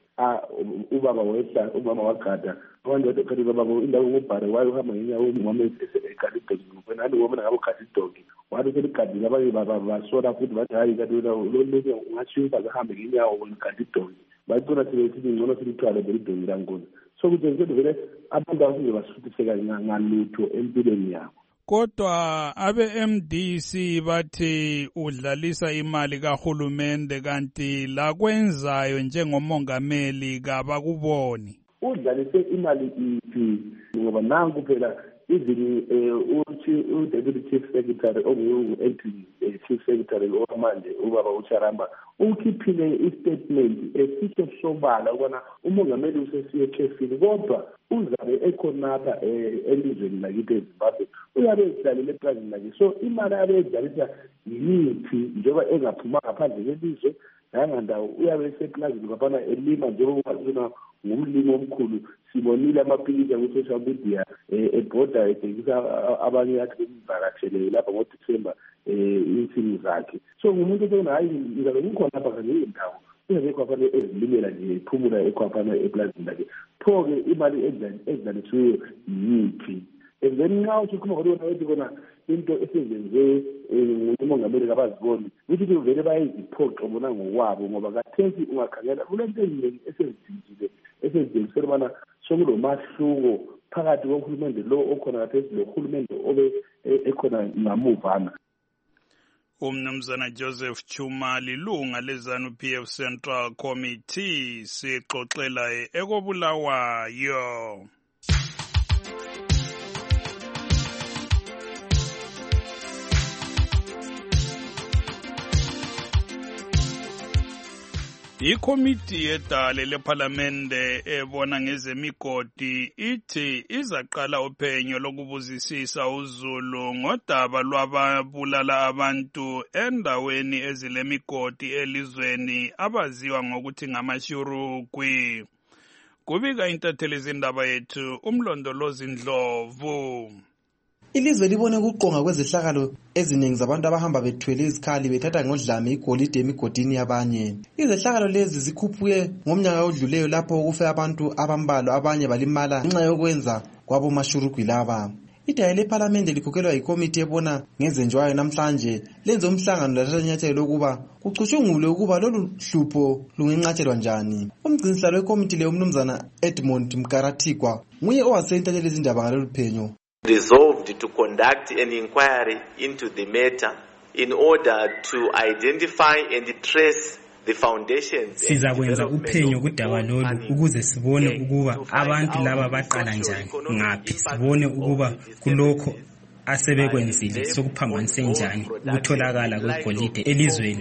ubaba wehla umama wagada abantu bathi kade baba indawo ngubhare wayo uhamba ngenyawo umama esekade idonki wena hali wona ngabo gadi idonki wathi leligadi abanye basola futhi bathi hayi kade lo ungathi umfazi ahambe ngenyawo wena gadi idonki bayicona sithi ngcono silithwale belidonki langona. So kuthenjwe vele abantu abasuke basuthiseka ngalutho empilweni yabo. Kodwa abe-MDC bathi udlalisa imali kahulumende kanti la kwenzayo njengomongameli kabakuboni. Udlalise imali iphi ngoba nangu phela even u-Deputy Chief Secretary ongu-acting Chief Secretary omanje ubaba uCharamba ukhiphile istatement esisho sobala ukubana umongameli usesiye ekhefini kodwa uzabe ekhonapha elizweni lakithi eZimbabwe uyabe edlalile eplazini lakhe. So imali abe edlalisa yiphi njengoba engaphuma ngaphandle kwelizwe nangandawo uyabe eseplazini ngapana elima njengoba ngumlimi omkhulu. Sibonile amapikitsha ku-social media ebhoda edekisa abanye akhe bemvakashele lapha ngoDisemba insimi zakhe. So ngumuntu osona hayi ngizabe ngikhona lapha kanje indawo uyabe kwafanele ezilimela nje iphumula ekhwaphana eplazini lakhe. Pho-ke imali edlalisiweyo yiphi? And then nxa usukhuluma ngolona wethi kona into esezenze umongameli kabaziboni ukuthi vele bayiziphoqe bona ngokwabo ngoba kathesi ungakhangela kulento eziningi esezidingisela ubana sokulomahluko phakathi kohulumende lo okhona kathesi lohulumende obe ekhona ngamuvana. Umnumzana Joseph Chuma lilunga leZANU-PF Central Committee sixoxela ekobulawayo. Ikomiti yedale lephalamende ebona ngezemigodi ithi izaqala uphenyo lokubuzisisa uZulu ngodaba lwababulala abantu endaweni ezilemigodi elizweni abaziwa ngokuthi ngamashurukwi. Kubika intatheli zindaba yethu umlondolozi Ndlovu. Ilizwe libone ukuqonga kwezehlakalo eziningi zabantu abahamba bethwele izikhali bethatha ngodlame igolide emigodini yabanye. Izehlakalo lezi zikhuphuke ngomnyaka odluleyo lapho kufe abantu abambalwa abanye balimala ngenxa yokwenza kwabomashurugwi laba. Idale lephalamende likhokhelwa yikomiti ebona ngezenjwayo namhlanje lenze umhlangano lathatha inyathelo lokuba kucutshungulwe ukuba lolu hlupho lungenqatshelwa njani. Umgcinisihlalo wekomiti le umnumzana Edmond Mkaratikwa nguye owasentelele izindaba ngalolu phenyo. Resolved to conduct an inquiry into the matter in order to identify and trace the foundations. Sizakwenza uphenyo kudaba lolu ukuze sibone ukuba abantu laba baqala njani ngaphi, sibone ukuba kulokho asebekwenzile sokuphambanise njani ukutholakala kwegolide elizweni.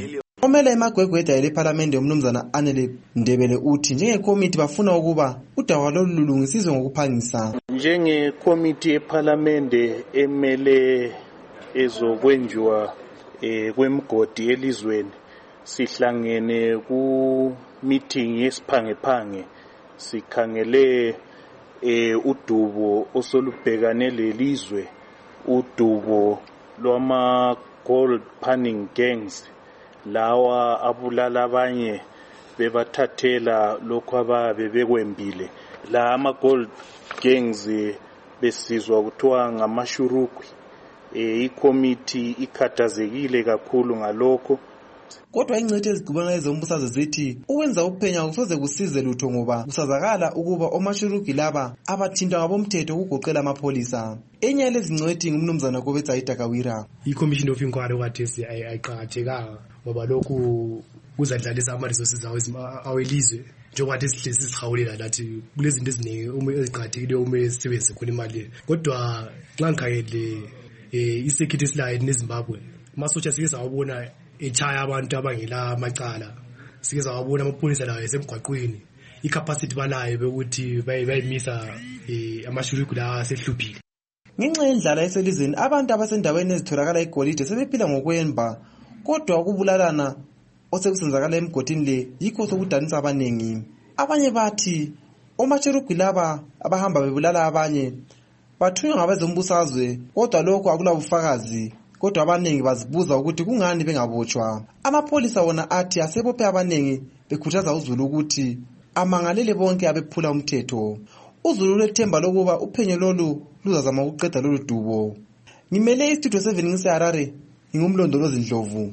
omele emagwegweda elephalamende umnumzana Anele Ndebele uthi njengekomiti bafuna ukuba udaba lolu lulungisiswe ngokuphangisa. Njengekomiti ephalamende emele ezokwenziwa kwemigodi elizweni sihlangene ku meeting yesiphangephange sikhangele udubo osolubhekane lelizwe, udubo lwama gold panning gangs lawa abulala abanye bebathathela lokho ababe bekwembile. La ama gold gangs besizwa kuthiwa ngamashurukwi. Ikomiti ikhathazekile kakhulu ngalokho. Kodwa ingcithe ezigubana ezombusazwe zithi ukwenza uphenya kusoze kusize lutho ngoba kusazakala ukuba omashuruki laba abathintwa ngabomthetho ukugoqela amapholisa. Enye yalezi ngcwethi ngumnumzana Kobetsa Itakawira. I-Commission of Inquiry kathesi ayiqakathekanga ngoba lokhu kuzadlalisa ama-resources awelizwe njengoba sihlezi sihawulela lathi kulezinto eziningi eziqakathekileyo uma sisebenzise khona imali. Kodwa xa ngikhangele i-security slide neZimbabwe amasotsha sike sawabona echaya abantu abangela amacala, sike sawabona amapholisa lawo esemgwaqweni, i-capacity balayo bekuthi bayimisa amashuriki la asehluphile. Ngenxa yendlala eselizweni abantu abasendaweni ezitholakala igolide sebephila ngokwemba, kodwa ukubulalana osekusenzakala emgodini le yikho sokudanisa abaningi. Abanye bathi omashuriki laba abahamba bebulala abanye bathunywa ngabezombusazwe, kodwa lokho akulabufakazi. Kodwa abaningi bazibuza ukuthi kungani bengabotshwa. Amapholisa wona athi asebophe abaningi bekhuthaza uZulu ukuthi amangalele bonke abephula umthetho. uZulu lethemba lokuba uphenyo lolu luzazama ukuqeda lolu dubo. Ngimele istudio 7 ngiseHarare, ngingumlondolozi Ndlovu.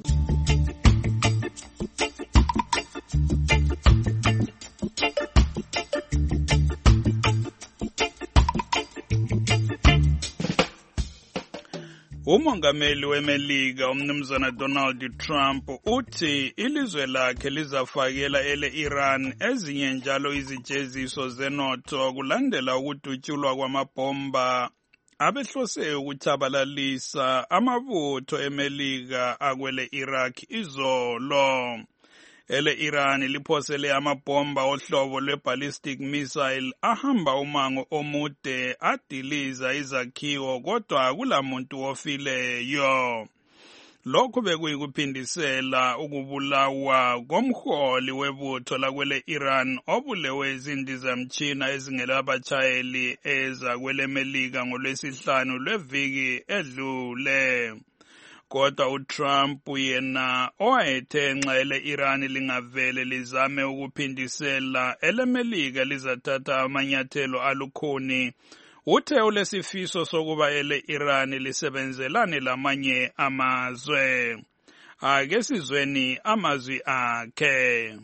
Umongameli weMelika umnumzana Donald Trump uthi ilizwe lakhe lizafakela ele-Iran ezinye njalo izijeziso zenotho kulandela ukudutyulwa kwamabhomba abehlose ukutshabalalisa amabutho eMelika akwele Iraq izolo. Ele-Iran liphosele amabhomba ohlobo lwe-ballistic missile ahamba umango omude adiliza izakhiwo kodwa akulamuntu ofileyo. Lokhu bekuyikuphindisela ukubulawa komholi webutho lakwele-Iran obulewe izindizamtshina ezingelabatshayeli ezakwele Melika ngolwesihlanu lweviki edlule. Kodwa uTrump yena owayethe nxa ele-Iran lingavele lizame ukuphindisela eleMelika lizathatha amanyathelo alukhuni, uthe ulesifiso sokuba ele-Iran lisebenzelane lamanye amazwe. Ake sizweni amazwi akhe.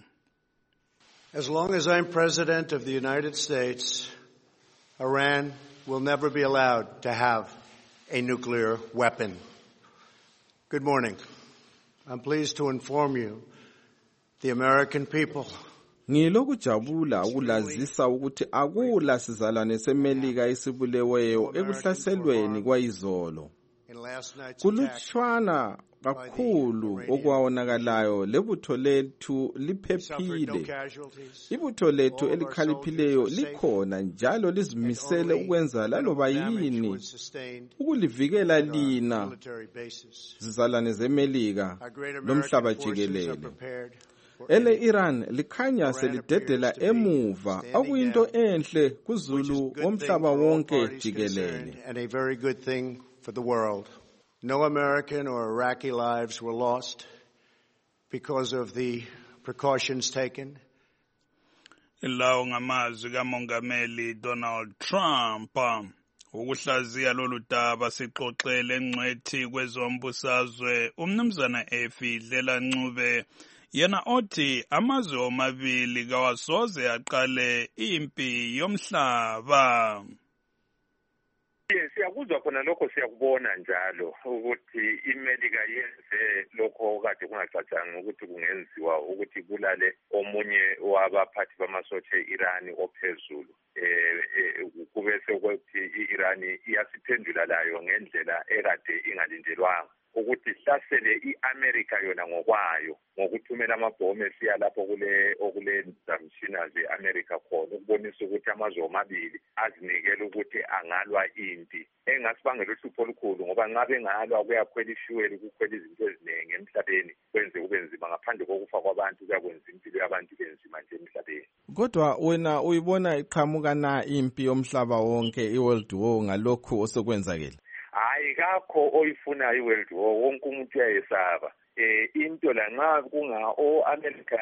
As long as I'm President of the United States, Iran will never be allowed to have a nuclear weapon. Good morning. I'm pleased to inform you, the American people. Ngilokujabula ukulazisa ukuthi akula sizalwane seMelika esibuleweyo ekuhlaselweni kwayizolo. Kulutshwana kakhulu okwawonakalayo lebutho lethu liphephile. Ibutho lethu elikhaliphileyo likhona njalo lizimisele ukwenza laloba yini ukulivikela lina zizalwane zeMelika lomhlaba jikelele. Ele-Iran likhanya selidedela emuva okuyinto enhle kuZulu womhlaba wonke jikelele. No American or Iraqi lives were lost because of the precautions taken. Lawo ngamazwi kaMongameli Donald Trump. Ukuhlaziya lolu daba sixoxele engcwethi kwezombusazwe umnumzana Efidlela Ncube yena othi amazwe omabili kawasoze aqale impi yomhlaba. Siyakuzwa khona lokho, siyakubona njalo ukuthi iMelika yenze lokho kade kungacacanga ukuthi kungenziwa, ukuthi kulale omunye wabaphathi bamasotsha e-Iran ophezulu. Kube sekuthi i-Iran iyasiphendula layo ngendlela ekade ingalindelwanga. ukuthi hlasele i-America yona ngokwayo ngokuthumela amabhomu esiya lapho okule zamshina ze-America khona ukubonisa ukuthi amazwe omabili azinikele ukuthi angalwa impi engasibangela uhlupho olukhulu ngoba nxa bengalwa kuyakhwela ishuweli kukhwela izinto eziningi emhlabeni kwenze kube nzima ngaphandle kokufa kwabantu kuyakwenza impilo yabantu benzima nje emhlabeni. Kodwa wena uyibona iqhamuka na impi yomhlaba wonke i-World War ngalokhu osekwenzakele? Hayi kakho oyifunayo i-World War, wonke umuntu uyayesaba. Into la nxa o-America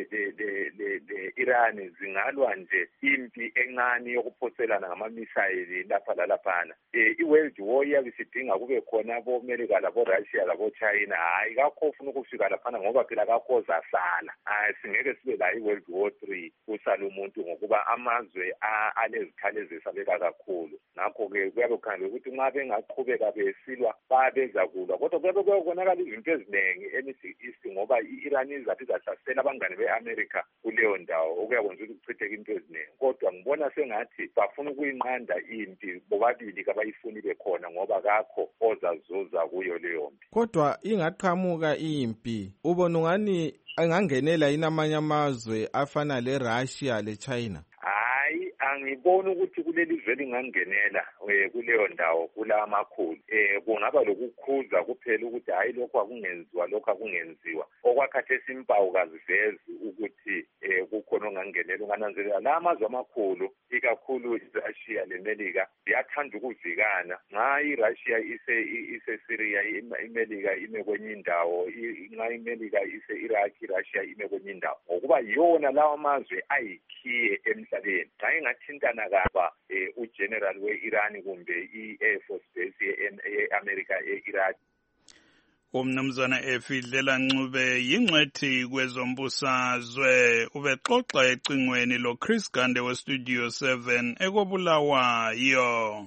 le-Iran zingalwa nje impi encane yokuphoselana ngama-misayili lapha lalaphana. I-World War iyabe isidinga kube khona abo-America labo-Russia labo-China. Hayi kakho ofuna ukufika laphana ngoba phela kakho ozasala. Singeke sibe la i-World War 3 kusala umuntu ngokuba amazwe alezikhali ezesabeka kakhulu. Ngakho-ke kuyabe kukhangelwe ukuthi nxa bengaqhubeka besilwa babeza kulwa kodwa kuyabe kuyabonakala izinto eziningi East ngoba i-Iran izathi izahlasela abangane be-America kuleyo ndawo okuyakwenza ukuthi kuchitheke into eziningi kodwa ngibona sengathi bafuna ukuyinqanda impi bobabili kabayifuni bekhona ngoba kakho ozazuza kuyo leyo mpi. Kodwa ingaqhamuka impi ubona ungani angangenela yini amanye amazwe afana le-Russia le-China? Hayi angiboni ukuthi kuleli zwe lingangenela kuleyo ndawo kula makhulu. Kungaba lokukhuza kuphela ukuthi hayi lokho akungenziwa lokho akungenziwa. Okwakhathesi impawu kazivezi ukuthi kukhona ongangenela ungananzelela la amazwe amakhulu ikakhulu iRussia leMelika ziyathanda ukuvikana. Nxa iRussia ise Syria iMelika ime kwenye indawo, nxa iMelika ise Iraq iRussia ime kwenye indawo ngokuba yona lawa amazwe ayikhiye emhlabeni. Xa ingathintana kaba ugeneral we-Iran kumbe i-Air Force Base ye-America e-Iraq. Umnumzana Efidlela Ncube yingcwethi kwezombusazwe ubexoxa ecingweni lo Chris Gande we Studio 7 ekobulawayo.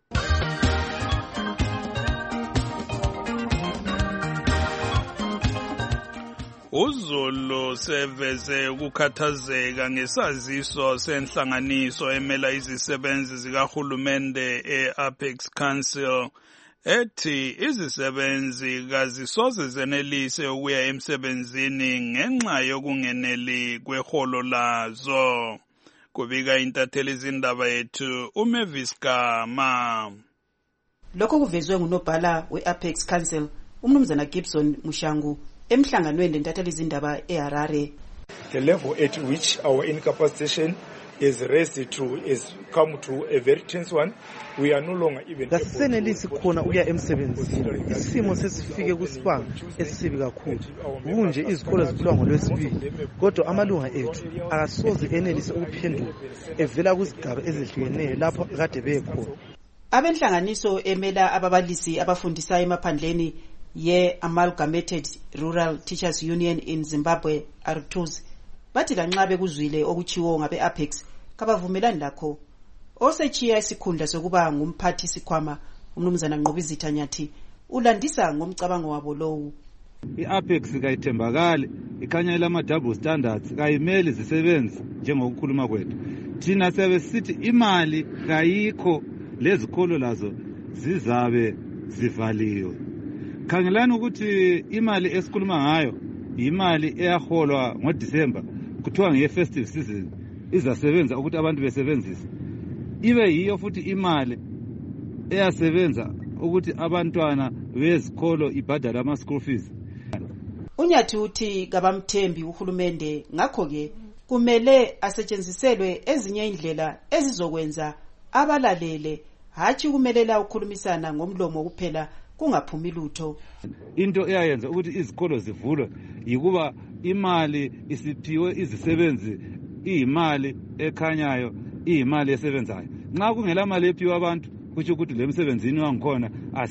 uZulu seveze ukukhathazeka ngesaziso senhlanganiso emela izisebenzi zikahulumende e-Apex Council ethi izisebenzi kazisoze zenelise ukuya emsebenzini ngenxa yokungeneli kweholo lazo. Kubika intatheli izindaba yethu uMavis Gama. Lokho kuvezwe ngunobhala we-Apex Council umnumzana Gibson Mushangu emhlanganweni lentatheli izindaba eHarare. The level at which our incapacitation is raised to is come to a very tense one. We are no longer even kasisenelisi khona ukuya emsebenzini. Isimo sesifike kusibanga esisibi kakhulu. Kunje izikolo zivulwa ngoLwesibili kodwa amalunga ethu akasoze enelise ukuphendula evela kuzigaba ezihlukeneyo lapho kade bekhona. Abenhlanganiso emela ababalisi abafundisa emaphandleni ye-Amalgamated Rural Teachers Union in Zimbabwe ARTUZ bathi lanxa bekuzwile okuchiwo ngabe-Apex kabavumelani lakho. Osechiya isikhundla sokuba ngumphathi sikhwama umnumzana Nqobizitha Nyathi ulandisa ngomcabango wabo lowu. I-Apex kayithembakali ikhanya ilama-double standards kayimeli zisebenzi njengokukhuluma kwethu. Thina siyabe sithi imali kayikho lezikolo lazo zizabe zivaliwe. Khangelani ukuthi imali esikhuluma ngayo imali eyaholwa ngoDisemba kuthiwa nge-festive season izasebenza ukuthi abantu besebenzise. Ibe yiyo futhi imali eyasebenza ukuthi abantwana bezikolo ibhadala ama-school fees. Unyathi uthi kabamthembi uhulumende ngakho-ke kumele asetshenziselwe ezinye indlela ezizokwenza abalalele hatshi kumelela ukukhulumisana ngomlomo kuphela kungaphumi lutho. Into eyayenza ukuthi izikolo zivulwe yikuba imali isiphiwe izisebenzi iyimali ekhanyayo iyimali esebenzayo. Nxa kungela mali ephiwe abantu kutsho ukuthi le msebenzini wangikhona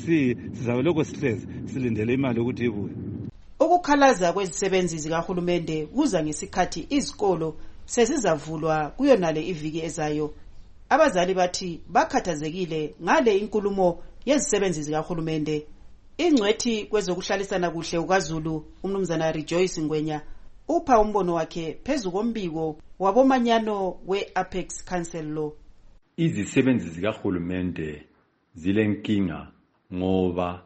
sizabe lokho sihlezi silindele imali ukuthi ibuye. Ukukhalaza kwezisebenzi zikahulumende kuza ngesikhathi izikolo sezizavulwa kuyonale iviki ezayo. Abazali bathi bakhathazekile ngale inkulumo yezisebenzi zikahulumende. Ingcwethi kwezokuhlalisana kuhle uKwaZulu umnumzana Rejoice Ngwenya upha umbono wakhe phezu kombiko wabomanyano we-Apex Council lo. Izisebenzi zikahulumende zilenkinga ngoba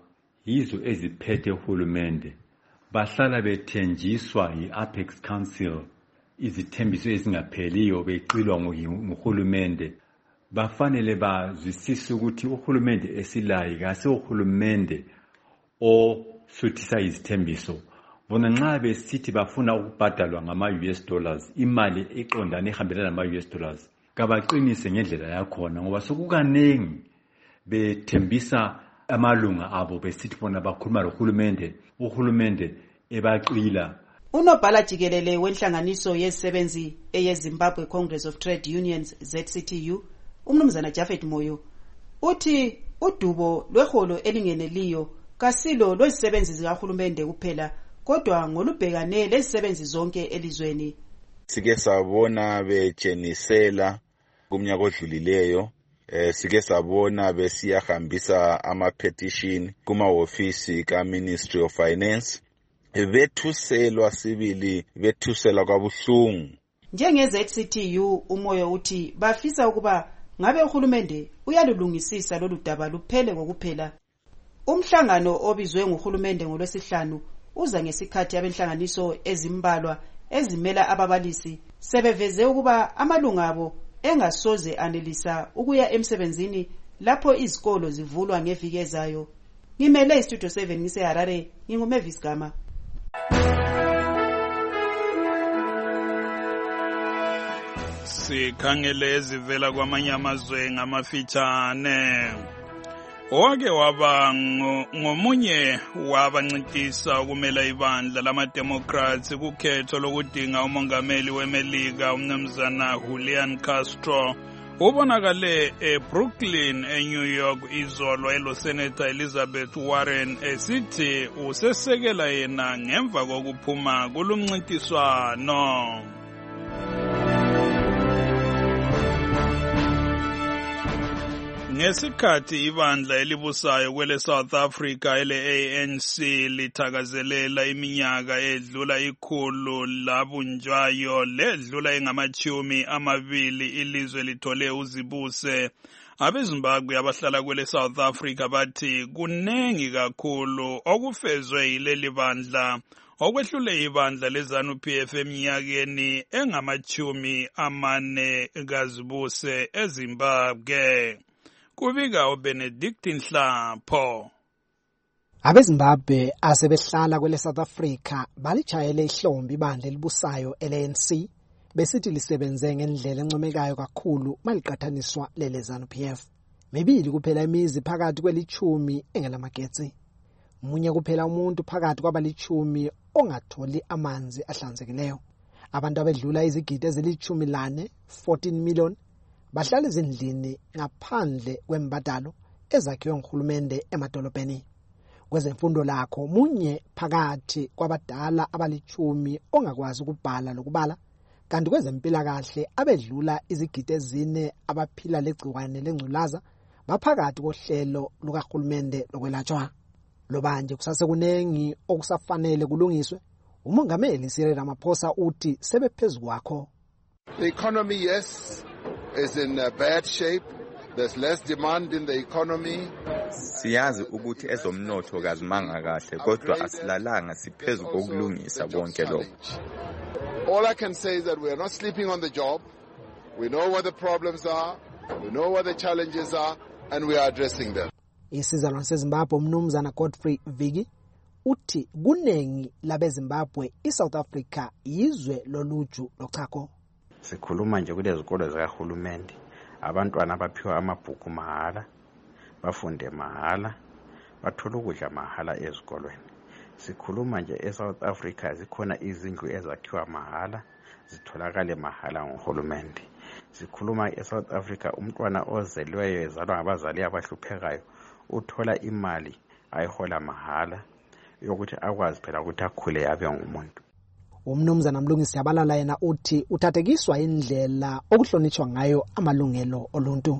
yizo eziphethe uhulumende bahlala bethenjiswa yi-Apex Council izithembiso ezingapheliyo beqilwa nguhulumende. Bafanele bazwisise ukuthi uhulumende esilayo kase uhulumende osuthisa izithembiso. Bona nxa besithi bafuna ukubhadalwa ngama-US dollars, imali eqondane ehambelana nama-US dollars, kabaqinise ngendlela yakhona ngoba sokukanengi bethembisa amalunga abo besithi bona bakhuluma lohulumende, uhulumende ebaqila. Unobhala jikelele wenhlanganiso yezisebenzi eyeZimbabwe Congress of Trade Unions ZCTU, umnumzana Jafet Moyo, uthi udubo lweholo elingeneliyo kasilo lwezisebenzi zikahulumende kuphela kodwa ngolubhekane lezisebenzi zonke elizweni. Sike sabona bejenisela kumnyaka odlulileyo, sike sabona besiyahambisa ama-petition kuma-ofisi ka-Ministry of Finance, bethuselwa sibili, bethuselwa kwabuhlungu. Njenge-ZCTU uMoyo uthi bafisa ukuba ngabe uhulumende uyalulungisisa lolu daba luphele kokuphela. Umhlangano obizwe nguhulumende ngolwesihlanu uza ngesikhathi abenhlanganiso ezimbalwa ezimela ababalisi sebeveze ukuba amalunga abo engasoze anelisa ukuya emsebenzini lapho izikolo zivulwa ngeviki ezayo. Ngimele iStudio 7 ngiseHarare, nginguMavis Gama. Sikhangele ezivela kwamanye amazwe ngamafitshane. Owake waba ngomunye wabancintisa ukumela ibandla lama-Democrats kukhetho lokudinga umongameli weMelika umnumzana Julian Castro ubonakale eBrooklyn eNew York izolo eloSenator Elizabeth Warren esithi usesekela yena ngemva kokuphuma kulumncintiswano. Ngesikhathi ibandla elibusayo kwele South Africa ele-ANC lithakazelela iminyaka edlula 100 labunjwayo ledlula engama-20 ilizwe lithole uzibuse, abeZimbabwe abahlala kwele South Africa bathi kunengi kakhulu okufezwe yileli bandla okwehlule ibandla leZANU-PF eminyakeni engama-40 kazibuse eZimbabwe. Kubika uBenedict Nhlapho. AbeZimbabwe asebehlala kwele South Africa balijayele ihlombe ibandla elibusayo ele-ANC besithi lisebenze ngendlela encomekayo kakhulu maliqathaniswa lele ZANU-PF. Mibili kuphela imizi phakathi kweli-10 engelamagetsi. Munye kuphela umuntu phakathi kwabali-10 ongatholi amanzi ahlanzekileyo. Abantu abedlula izigidi ezili-14 million bahlala ezindlini ngaphandle kwembadalo ezakhiwe nguhulumende emadolobheni. Kwezemfundo lakho munye phakathi kwabadala abali-10 ongakwazi ukubhala lokubala, kanti kwezempilakahle abedlula izigidi ezine abaphila legciwane lengculaza baphakathi kohlelo lukahulumende lokwelatshwa. Lobanje kusase kunengi okusafanele kulungiswe. Umongameli Cyril Ramaphosa uthi sebephezulu kwakho. The economy, yes, is in bad shape. There's less demand in the economy. Siyazi ukuthi ezomnotho kazimanga kahle kodwa asilalanga siphezulu kokulungisa konke lokho. All I can say is that we are not sleeping on the job. We know what the problems are, we know what the challenges are, and we are addressing them. Isizalwane seZimbabwe umnumzana Godfrey Vigi uthi kunengi labeZimbabwe iSouth Africa izwe loluju lochako. Sikhuluma nje kulezi zikolo zikahulumende, abantwana abaphiwa amabhuku mahala, bafunde mahala, bathola ukudla mahala ezikolweni. Sikhuluma nje eSouth Africa zikhona izindlu ezakhiwa mahala, zitholakale mahala nguhulumende. Sikhuluma eSouth Africa umntwana ozelweyo ezalwa ngabazali abahluphekayo uthola imali ayihola mahala yokuthi akwazi phela ukuthi akhule abe ngumuntu. Umnumzana Mlungisi Yabalala yena uthi uthathekiswa indlela okuhlonitshwa ngayo amalungelo oluntu.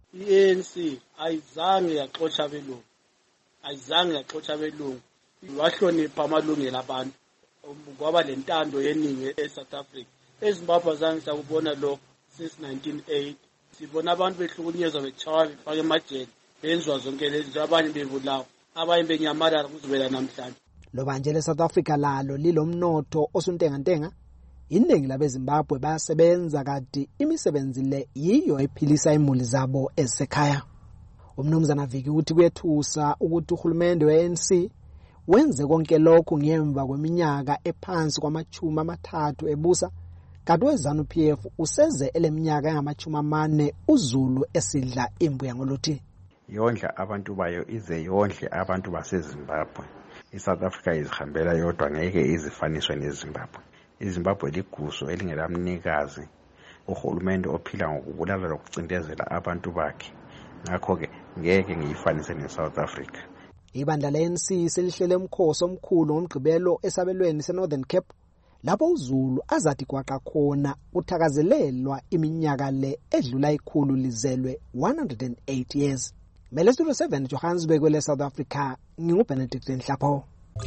iANC ayizange yaxotsha abelungu, ayizange yaxotsha abelungu, wahlonipha amalungelo abantu. Kwaba lentando yeningi eSouth Africa. eZimbabwe azange sakubona lokho since 1980. Sibona abantu behlukunyezwa bechawa befake emajele benzwa zonke lezi zinto, abanye bebulawa. abanye benyamalala kuzobela namhlanje. Loba nje leSouth Africa lalo lilomnotho osuntengantenga, iningi labeZimbabwe bayasebenza kade imisebenzi le yiyo ephilisa imuli zabo esekhaya. Umnumzana Viki uthi kuyethusa ukuthi uhulumende we-ANC wenze konke lokhu ngemva kweminyaka ephansi kwamachumi amathathu ebusa, kanti weZANU-PF useze eleminyaka engama-40 uZulu esidla imbuya ngoluthi. Yondla abantu bayo ize yondle abantu baseZimbabwe. iSouth Africa izihambela yodwa ngeke izifaniswe neZimbabwe. iZimbabwe liguso elingelamnikazi, uhulumende ophila ngokubulala lokucindezela abantu bakhe. Ngakho-ke ngeke ngiyifanise neSouth Africa. Ibandla le-ANC selihlele umkhosi omkhulu ngomgqibelo esabelweni seNorthern Cape, lapho uZulu azathi kwaqa khona uthakazelelwa iminyaka le edlula ikhulu lizelwe 108 years. Mele Studio 7 Johannesburg kwele South Africa, nginguBenedict Nhlapho.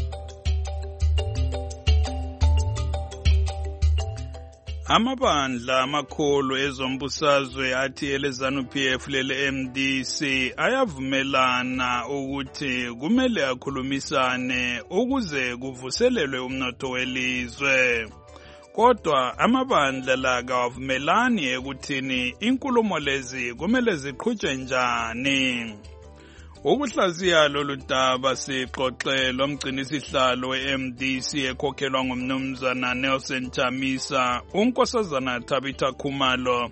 Amabandla amakhulu ezombusazwe athi eleZANU-PF lele MDC ayavumelana ukuthi kumele akhulumisane ukuze kuvuselelwe umnotho welizwe. Kodwa amabandla la kawavumelani ekuthini inkulumo lezi kumele ziqhutshwe njani. Ukuhlaziya lolu daba sixoxe lomgcinisihlalo we-MDC ekhokhelwa ngumnumzana Nelson Chamisa, unkosazana Tabitha Khumalo,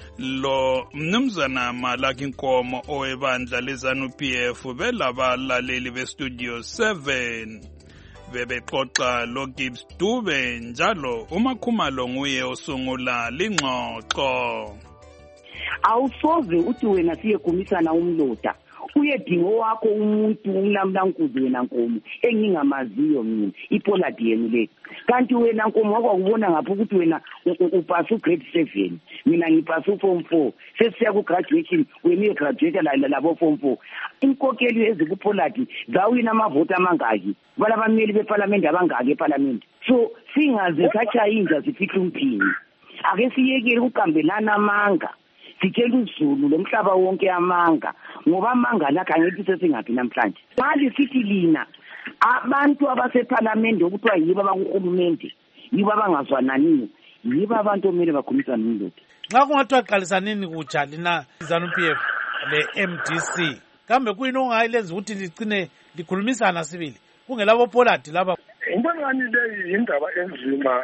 lo mnumzana Malaki Nkomo owebandla leZANU-PF belabalaleli bestudio 7. Bebexoxa lo Gibbs Dube njalo uMakhumalo nguye osungula lingxoxo. Awusoze uthi wena siyegumisana umloda. Uyedinga wakho umuntu umlamlankuzi wena Nkomo engingamaziyo mina iPoladi yenu le. Kanti wena Nkomo wakubona ngapha ukuthi wena upasa grade 7, mina ngipasa form 4. Sesiya ku graduation wena uyegraduate labo form 4. Inkokeli ezikuPoladi zawina amavoti amangaki? Balabameli beParliament abangaki eParliament? So singaze sachayinja sifihle umphini. Ake siyekele ukukambelana amanga. Sitshela uZulu lomhlaba wonke amanga ngoba amanga la kangithi sesingaphi namhlanje. Mali sithi lina abantu abaseParliament okuthiwa yibo abakuhulumende yibo abangazwanani yibo abantu omele bakhumisana nomnotho. Nxa kungathiwa qalisanini kutsha lina ZANU-PF le MDC kambe kuyini ongayilenza ukuthi ligcine likhulumisana sibili kungelabo Poladi laba? Ngibona le indaba enzima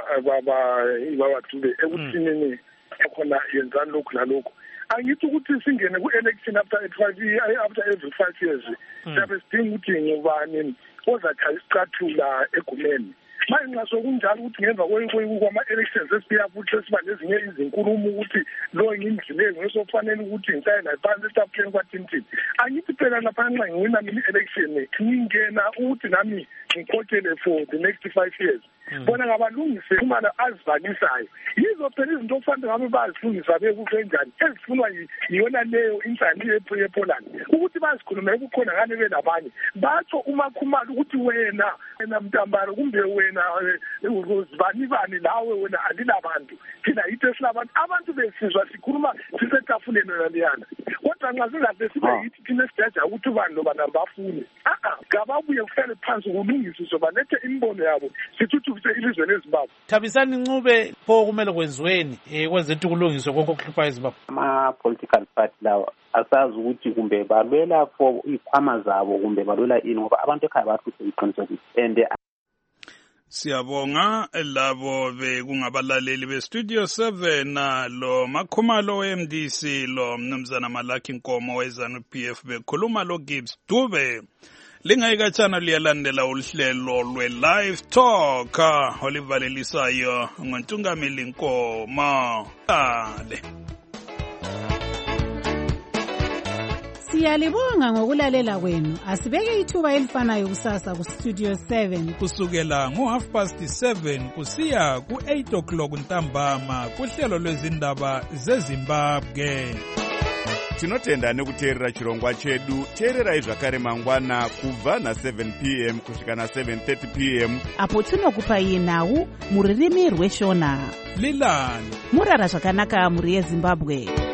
baba Dube ekuthinini khona yenzani lokhu lalokhu. Angithi ukuthi singene ku-election after every 5 years siyabe sidinga ukuthi ngubani ozakha isicathula egumeni. Manje nxa sokunjalo ukuthi ngemva kwama-elections esibuya futhi sesiba nezinye izinkulumo ukuthi lo ngindlile ngesofanele ukuthi ngitaye naphansi esitafuleni kwathintini. Angithi phela lapha nxa ngiwina mina i-election ngingena ukuthi nami ngikhokhele for the next 5 years. Bona ngabalungise imali azivalisayo. Yizo phela izinto okufanele ngabe bazifundisa bekusenjani ezifunwa yiyona leyo insani yePolandi ukuthi bazikhulume ukukhona ngane belabanye. Batsho uMakhumalo ukuthi wena Mtambaro kumbe wena uzibani lawe wena alilabantu. Thina yithe silabantu abantu besizwa sikhuluma sisetafuleni naliyana. Kodwa nxa singabe sibe yithi thina sijaja ukuthi ubani lobana bafune. Ngababuye kuhlale phansi kulungisiswe balethe imbono yabo sithuthukise ilizwe leZimbabwe. Thabisani Ncube pho kumele kwenziweni kwenze ukuthi kulungiswe konke okuhlupha iZimbabwe. Ama-political party lawa asazi ukuthi kumbe balwela for ikhwama zabo kumbe balwela ini ngoba abantu ekhaya bahluthe iqinisekise and Siyabonga labo bekungabalaleli bestudio 7 lo Makhumalo weMDC lo mnumzana Malaki Nkomo weZANU-PF bekhuluma lo Gibbs Dube. Lingayikatshana liyalandela uhlelo lwe-Live Talk olivalelisayo ngoNtungamili Nkomo. Siyalibonga ngokulalela kwenu. Asibeke ithuba elifanayo kusasa ku Studio 7 kusukela ngo7:30 kusiya ku8:00 ntambama kuhlelo lwezindaba zeZimbabwe. Tinotenda nekuteerera chirongwa chedu. Teererai zvakare mangwana kubva na7 p.m. kusvika na7:30 p.m. apo tinokupai nhau muririmi rweshona. Lilani murara zvakanaka muri yeZimbabwe.